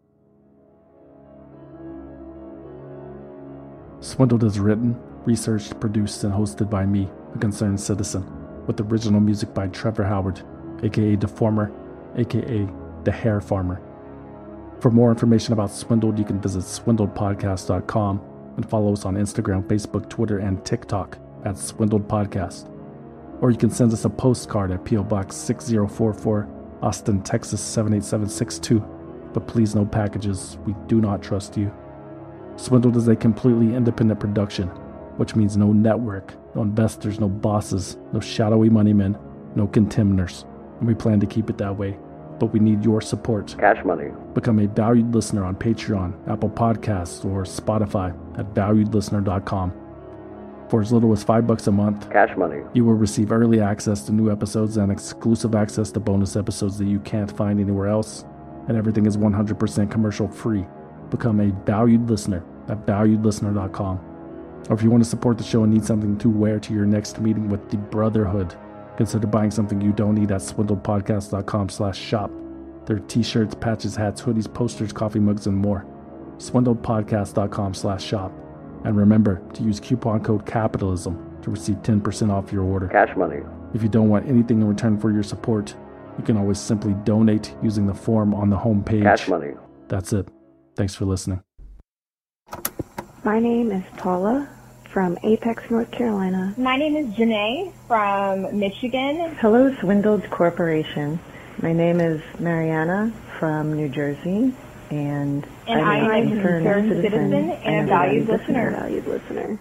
Swindled is written, researched, produced, and hosted by me, a concerned citizen, with original music by Trevor Howard, aka Deformer, aka The Hair Farmer. For more information about Swindled, you can visit swindled podcast dot com and follow us on Instagram, Facebook, Twitter, and TikTok at Swindled Podcast. Or you can send us a postcard at P O Box six zero four four, Austin, Texas seven eight seven six two. But please, no packages. We do not trust you. Swindled is a completely independent production, which means no network, no investors, no bosses, no shadowy money men, no contemners. And we plan to keep it that way. But we need your support. Cash money. Become a valued listener on Patreon, Apple Podcasts, or Spotify at valued listener dot com. For as little as five bucks a month, cash money, you will receive early access to new episodes and exclusive access to bonus episodes that you can't find anywhere else. And everything is one hundred percent commercial free. Become a valued listener at valued listener dot com. Or if you want to support the show and need something to wear to your next meeting with the Brotherhood, consider buying something you don't need at swindled podcast dot com slash shop. There are t-shirts, patches, hats, hoodies, posters, coffee mugs, and more. swindled podcast dot com slash shop. And remember to use coupon code CAPITALISM to receive ten percent off your order. Cash money. If you don't want anything in return for your support, you can always simply donate using the form on the home page. Cash money. That's it. Thanks for listening. My name is Paula from Apex, North Carolina. My name is Janae from Michigan. Hello, Swindled Corporation. My name is Mariana from New Jersey, and, and I'm a concerned citizen, citizen and, and a valued listener. valued listener.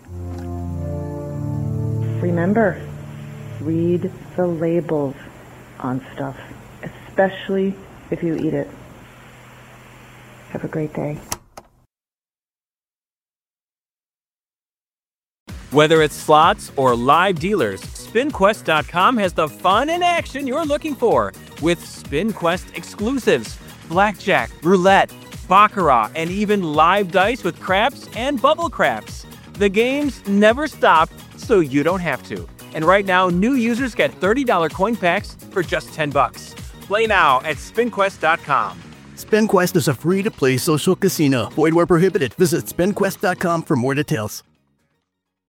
Remember, read the labels on stuff, especially if you eat it. Have a great day. Whether it's slots or live dealers, spin quest dot com has the fun and action you're looking for with SpinQuest exclusives, blackjack, roulette, baccarat, and even live dice with craps and bubble craps. The games never stop, so you don't have to. And right now, new users get thirty dollars coin packs for just ten bucks. Play now at spin quest dot com. SpinQuest is a free-to-play social casino. Void where prohibited. Visit spin quest dot com for more details.